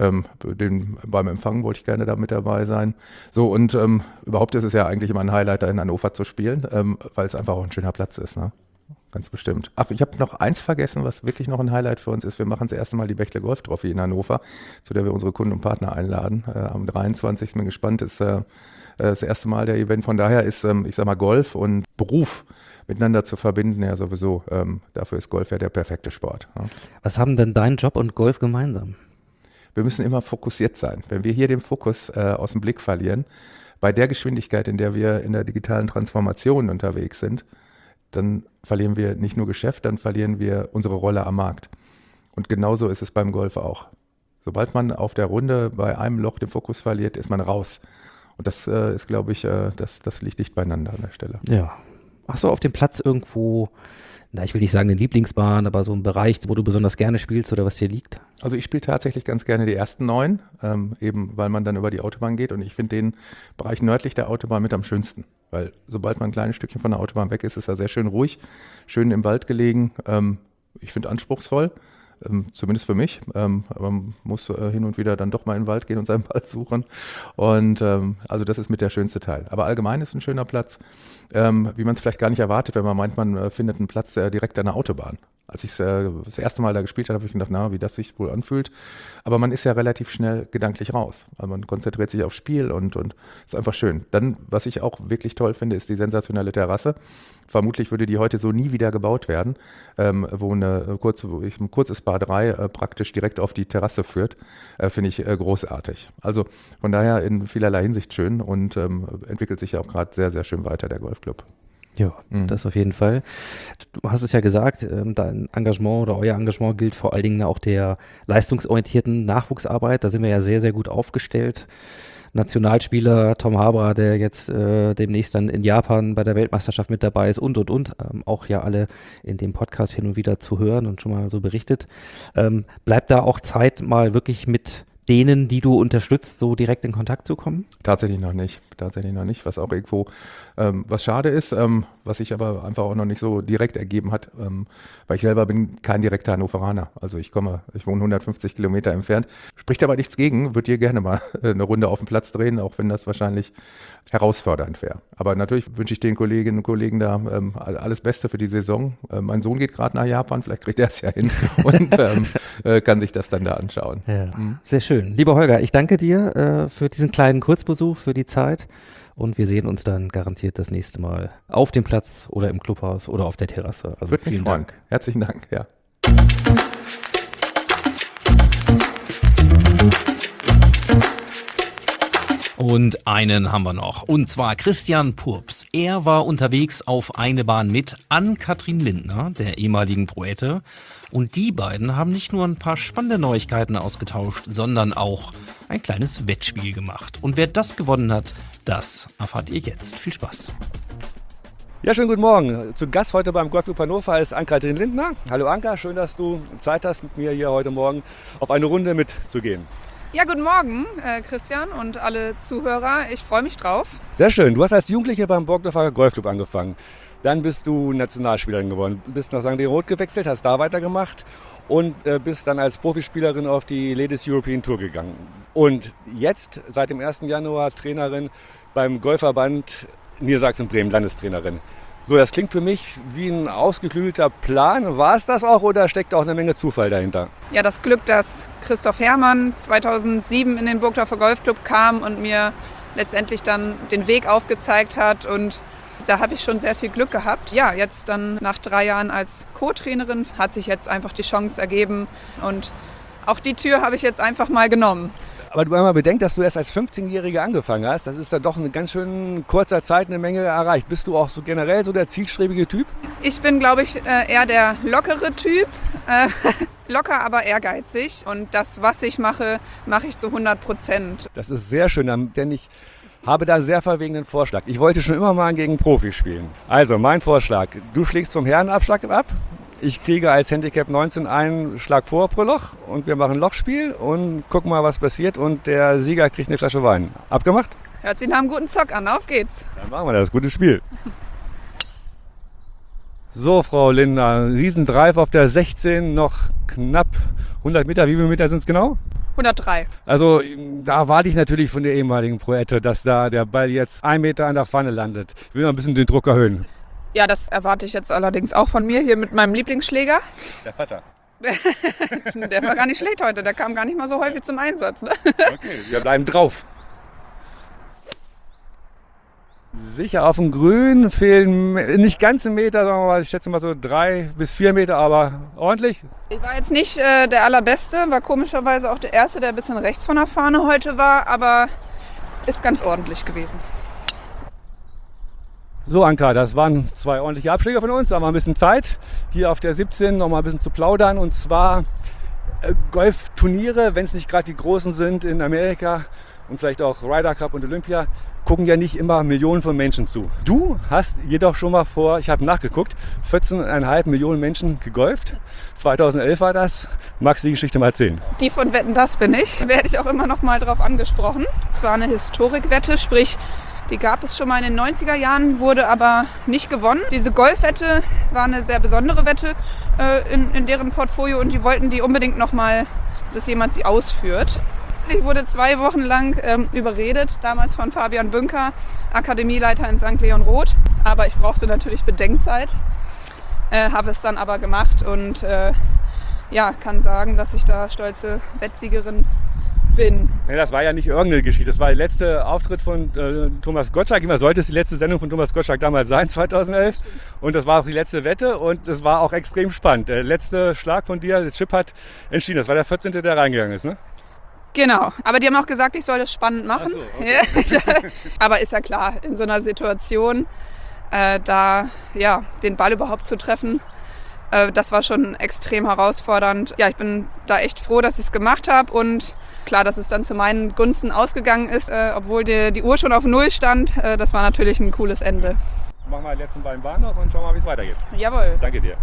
beim Empfang wollte ich gerne da mit dabei sein. So, und überhaupt ist es ja eigentlich immer ein Highlight, da in Hannover zu spielen, weil es einfach auch ein schöner Platz ist, ne? Ganz bestimmt. Ach, ich habe noch eins vergessen, was wirklich noch ein Highlight für uns ist. Wir machen das erste Mal die Bechtle Golf Trophy in Hannover, zu der wir unsere Kunden und Partner einladen. Am 23. bin gespannt, ist das erste Mal der Event. Von daher ist, ich sag mal, Golf und Beruf miteinander zu verbinden, ja sowieso. Dafür ist Golf ja der perfekte Sport. Ja. Was haben denn dein Job und Golf gemeinsam? Wir müssen immer fokussiert sein. Wenn wir hier den Fokus aus dem Blick verlieren, bei der Geschwindigkeit, in der wir in der digitalen Transformation unterwegs sind, dann verlieren wir nicht nur Geschäft, dann verlieren wir unsere Rolle am Markt. Und genauso ist es beim Golf auch. Sobald man auf der Runde bei einem Loch den Fokus verliert, ist man raus. Und das ist, glaube ich, das liegt dicht beieinander an der Stelle. Ja. Hast du auf dem Platz irgendwo, ich will nicht sagen eine Lieblingsbahn, aber so einen Bereich, wo du besonders gerne spielst oder was dir liegt? Also ich spiele tatsächlich ganz gerne die ersten 9, eben weil man dann über die Autobahn geht. Und ich finde den Bereich nördlich der Autobahn mit am schönsten. Weil sobald man ein kleines Stückchen von der Autobahn weg ist, ist er sehr schön ruhig, schön im Wald gelegen. Ich finde anspruchsvoll, zumindest für mich. Aber man muss hin und wieder dann doch mal in den Wald gehen und seinen Wald suchen. Und also das ist mit der schönste Teil. Aber allgemein ist ein schöner Platz, wie man es vielleicht gar nicht erwartet, wenn man meint, man findet einen Platz direkt an der Autobahn. Als ich das erste Mal da gespielt habe, habe ich gedacht, wie das sich wohl anfühlt. Aber man ist ja relativ schnell gedanklich raus. Also man konzentriert sich aufs Spiel und ist einfach schön. Dann, was ich auch wirklich toll finde, ist die sensationelle Terrasse. Vermutlich würde die heute so nie wieder gebaut werden, wo ein kurzes Par 3 praktisch direkt auf die Terrasse führt. Finde ich großartig. Also von daher in vielerlei Hinsicht schön und entwickelt sich ja auch gerade sehr, sehr schön weiter, der Golfclub. Ja, das auf jeden Fall. Du hast es ja gesagt, dein Engagement oder euer Engagement gilt vor allen Dingen auch der leistungsorientierten Nachwuchsarbeit. Da sind wir ja sehr, sehr gut aufgestellt. Nationalspieler Tom Haberer, der jetzt demnächst dann in Japan bei der Weltmeisterschaft mit dabei ist und. Auch ja alle in dem Podcast hin und wieder zu hören und schon mal so berichtet. Bleibt da auch Zeit, mal wirklich mit denen, die du unterstützt, so direkt in Kontakt zu kommen? Tatsächlich noch nicht, was auch irgendwo was schade ist, was sich aber einfach auch noch nicht so direkt ergeben hat, weil ich selber bin kein direkter Hannoveraner, also ich wohne 150 Kilometer entfernt, spricht aber nichts gegen, würde hier gerne mal eine Runde auf dem Platz drehen, auch wenn das wahrscheinlich herausfordernd wäre. Aber natürlich wünsche ich den Kolleginnen und Kollegen da alles Beste für die Saison. Mein Sohn geht gerade nach Japan, vielleicht kriegt er es ja hin und kann sich das dann da anschauen. Ja, sehr schön. Lieber Holger, ich danke dir für diesen kleinen Kurzbesuch, für die Zeit. Und wir sehen uns dann garantiert das nächste Mal auf dem Platz oder im Clubhaus oder auf der Terrasse. Also würde mich freuen. Herzlichen Dank, ja. Und einen haben wir noch, und zwar Christian Purps. Er war unterwegs auf eine Bahn mit Ann-Kathrin Lindner, der ehemaligen Poete. Und die beiden haben nicht nur ein paar spannende Neuigkeiten ausgetauscht, sondern auch ein kleines Wettspiel gemacht. Und wer das gewonnen hat, das erfahrt ihr jetzt. Viel Spaß. Ja, schönen guten Morgen. Zu Gast heute beim Golfclub Hannover ist Ann-Kathrin Lindner. Hallo Anka, schön, dass du Zeit hast, mit mir hier heute Morgen auf eine Runde mitzugehen. Ja, guten Morgen, Christian und alle Zuhörer. Ich freue mich drauf. Sehr schön. Du hast als Jugendliche beim Burgdorfer Golfclub angefangen. Dann bist du Nationalspielerin geworden. Bist nach St. Roth gewechselt, hast da weitergemacht und bist dann als Profispielerin auf die Ladies European Tour gegangen. Und jetzt, seit dem 1. Januar, Trainerin beim Golfverband Niedersachsen-Bremen, Landestrainerin. So, das klingt für mich wie ein ausgeklügelter Plan. War es das auch oder steckt auch eine Menge Zufall dahinter? Ja, das Glück, dass Christoph Herrmann 2007 in den Burgdorfer Golfclub kam und mir letztendlich dann den Weg aufgezeigt hat und Da habe ich schon sehr viel Glück gehabt. Ja, jetzt dann nach 3 Jahren als Co-Trainerin hat sich jetzt einfach die Chance ergeben und auch die Tür habe ich jetzt einfach mal genommen. Aber du einmal bedenkst, dass du erst als 15-Jährige angefangen hast. Das ist dann doch in ganz schön kurzer Zeit eine Menge erreicht. Bist du auch so generell so der zielstrebige Typ? Ich bin, glaube ich, eher der lockere Typ. Locker, aber ehrgeizig. Und das, was ich mache, mache ich zu 100%. Das ist sehr schön, denn ich habe da sehr verwegenen Vorschlag. Ich wollte schon immer mal gegen Profis spielen. Also mein Vorschlag, du schlägst zum Herrenabschlag ab. Ich kriege als Handicap 19 einen Schlag vor pro Loch und wir machen ein Lochspiel und gucken mal, was passiert. Und der Sieger kriegt eine Flasche Wein. Abgemacht? Hört sich nach einem guten Zock an. Auf geht's. Dann machen wir das. Gutes Spiel. So, Frau Linder, Riesendrive auf der 16, noch knapp 100 Meter. Wie viele Meter sind es genau? 103. Also da warte ich natürlich von der ehemaligen Proette, dass da der Ball jetzt 1 Meter an der Pfanne landet. Ich will noch ein bisschen den Druck erhöhen. Ja, das erwarte ich jetzt allerdings auch von mir hier mit meinem Lieblingsschläger. Der Vater. Der war gar nicht schlecht heute, der kam gar nicht mal so häufig zum Einsatz. Ne? Okay, wir bleiben drauf. Sicher auf dem Grün, fehlen nicht ganz 1 Meter, sagen wir mal, ich schätze mal so 3 bis 4 Meter, aber ordentlich. Ich war jetzt nicht der Allerbeste, war komischerweise auch der Erste, der ein bisschen rechts von der Fahne heute war, aber ist ganz ordentlich gewesen. So, Anka, das waren 2 ordentliche Abschläge von uns. Da haben wir ein bisschen Zeit, hier auf der 17 noch mal ein bisschen zu plaudern. Und zwar Golfturniere, wenn es nicht gerade die großen sind in Amerika und vielleicht auch Ryder Cup und Olympia, gucken ja nicht immer Millionen von Menschen zu. Du hast jedoch schon mal ich habe nachgeguckt, 14,5 Millionen Menschen gegolft. 2011 war das. Magst du die Geschichte mal erzählen? Die von Wetten, das bin ich. Werde ich auch immer noch mal drauf angesprochen. Es war eine Historikwette, sprich, die gab es schon mal in den 90er Jahren, wurde aber nicht gewonnen. Diese Golfwette war eine sehr besondere Wette in deren Portfolio und die wollten die unbedingt noch mal, dass jemand sie ausführt. Ich wurde 2 Wochen lang überredet, damals von Fabian Bünker, Akademieleiter in St. Leon Roth. Aber ich brauchte natürlich Bedenkzeit, habe es dann aber gemacht und kann sagen, dass ich da stolze Wettsiegerin bin. Nee, das war ja nicht irgendeine Geschichte. Das war der letzte Auftritt von Thomas Gottschalk. Immer sollte es die letzte Sendung von Thomas Gottschalk damals sein, 2011. Und das war auch die letzte Wette und es war auch extrem spannend. Der letzte Schlag von dir, der Chip hat entschieden. Das war der 14., der reingegangen ist, ne? Genau, aber die haben auch gesagt, ich soll das spannend machen. Ach so, okay. Aber ist ja klar, in so einer Situation, den Ball überhaupt zu treffen, das war schon extrem herausfordernd. Ja, ich bin da echt froh, dass ich es gemacht habe und klar, dass es dann zu meinen Gunsten ausgegangen ist, obwohl die Uhr schon auf 0 stand. Das war natürlich ein cooles Ende. Machen wir den letzten beiden Bahn noch und schauen mal, wie es weitergeht. Jawohl. Danke dir.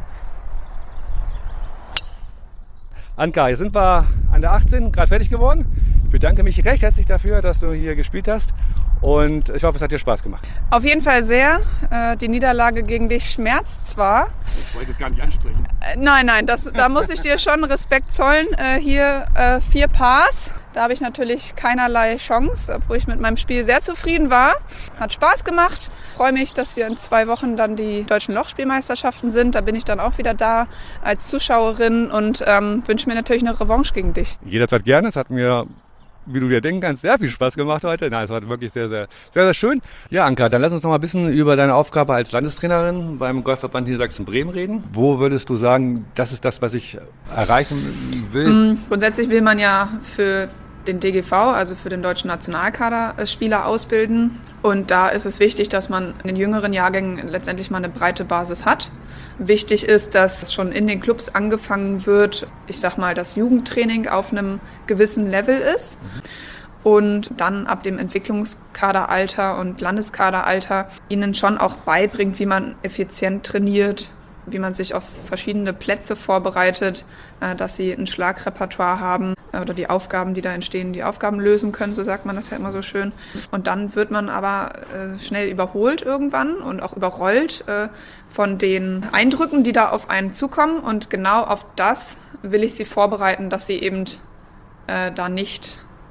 Anka, jetzt sind wir an der 18 gerade fertig geworden. Ich bedanke mich recht herzlich dafür, dass du hier gespielt hast und ich hoffe, es hat dir Spaß gemacht. Auf jeden Fall sehr. Die Niederlage gegen dich schmerzt zwar. Ich wollte es gar nicht ansprechen. Nein, da muss ich dir schon Respekt zollen. Hier 4 Pars. Da habe ich natürlich keinerlei Chance, obwohl ich mit meinem Spiel sehr zufrieden war. Hat Spaß gemacht. Freue mich, dass hier in 2 Wochen dann die deutschen Lochspielmeisterschaften sind. Da bin ich dann auch wieder da als Zuschauerin und wünsche mir natürlich eine Revanche gegen dich. Jederzeit gerne. Es hat mir, wie du dir denken kannst, sehr viel Spaß gemacht heute. Nein, es war wirklich sehr, sehr, sehr, sehr schön. Ja, Anka, dann lass uns noch mal ein bisschen über deine Aufgabe als Landestrainerin beim Golfverband Niedersachsen-Bremen reden. Wo würdest du sagen, das ist das, was ich erreichen will? Grundsätzlich will man ja für den DGV, also für den deutschen Nationalkader, Spieler ausbilden. Und da ist es wichtig, dass man in den jüngeren Jahrgängen letztendlich mal eine breite Basis hat. Wichtig ist, dass schon in den Clubs angefangen wird, ich sag mal, das Jugendtraining auf einem gewissen Level ist. Und dann ab dem Entwicklungskaderalter und Landeskaderalter ihnen schon auch beibringt, wie man effizient trainiert, wie man sich auf verschiedene Plätze vorbereitet, dass sie ein Schlagrepertoire haben oder die Aufgaben, die da entstehen, die Aufgaben lösen können, so sagt man das ja immer so schön. Und dann wird man aber schnell überholt irgendwann und auch überrollt von den Eindrücken, die da auf einen zukommen. Und genau auf das will ich sie vorbereiten, dass sie eben da nicht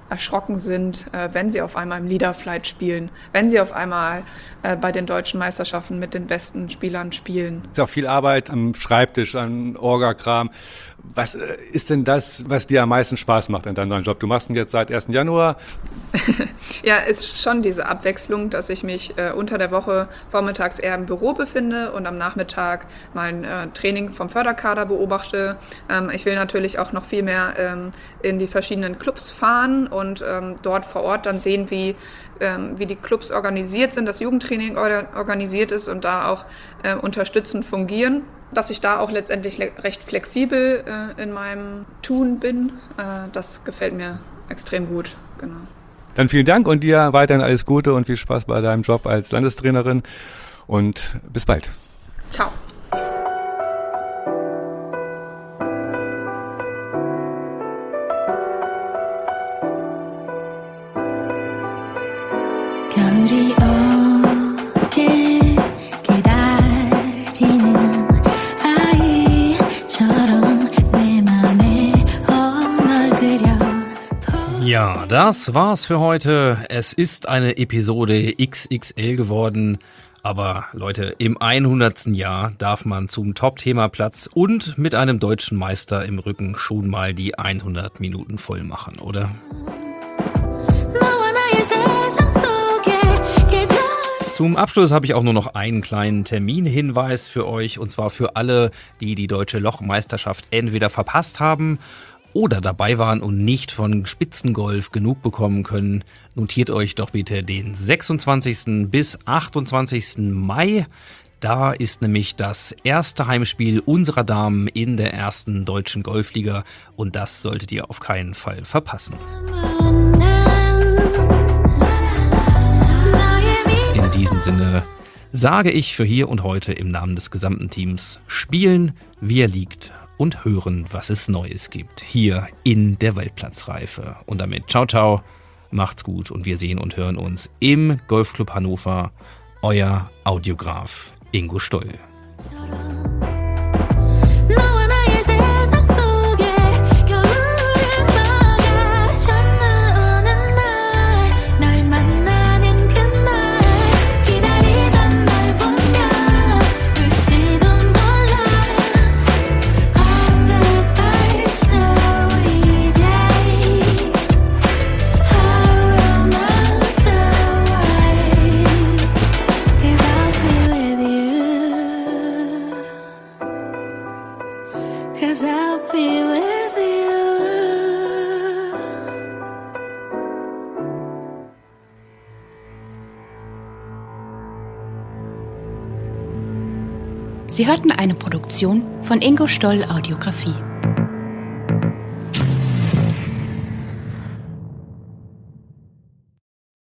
erschrocken sind, wenn sie auf einmal im Leaderflight spielen, wenn sie auf einmal bei den deutschen Meisterschaften mit den besten Spielern spielen. Es ist auch viel Arbeit am Schreibtisch, an Orga-Kram. Was ist denn das, was dir am meisten Spaß macht in deinem neuen Job? Du machst ihn jetzt seit 1. Januar. Ja, ist schon diese Abwechslung, dass ich mich unter der Woche vormittags eher im Büro befinde und am Nachmittag mein Training vom Förderkader beobachte. Ich will natürlich auch noch viel mehr in die verschiedenen Clubs fahren und dort vor Ort dann sehen, wie die Clubs organisiert sind, das Jugendtraining organisiert ist und da auch unterstützend fungieren. Dass ich da auch letztendlich recht flexibel in meinem Tun bin, das gefällt mir extrem gut. Genau. Dann vielen Dank und dir weiterhin alles Gute und viel Spaß bei deinem Job als Landestrainerin und bis bald. Ciao. 겨울이 오길 기다리는 아이처럼 내 맘에 널 그려. Ja, das war's für heute. Es ist eine Episode XXL geworden. Aber Leute, im 100. Jahr darf man zum Top-Thema-Platz und mit einem deutschen Meister im Rücken schon mal die 100 Minuten voll machen, oder? Zum Abschluss habe ich auch nur noch einen kleinen Terminhinweis für euch, und zwar für alle, die die Deutsche Lochmeisterschaft entweder verpasst haben oder dabei waren und nicht von Spitzengolf genug bekommen können. Notiert euch doch bitte den 26. bis 28. Mai. Da ist nämlich das erste Heimspiel unserer Damen in der ersten deutschen Golfliga und das solltet ihr auf keinen Fall verpassen. In diesem Sinne sage ich für hier und heute im Namen des gesamten Teams: Spielen, wie er liegt, und hören, was es Neues gibt, hier in der Weltplatzreife. Und damit ciao, ciao, macht's gut und wir sehen und hören uns im Golfclub Hannover. Euer Audiograf Ingo Stoll. Sie hörten eine Produktion von Ingo Stoll Audiografie.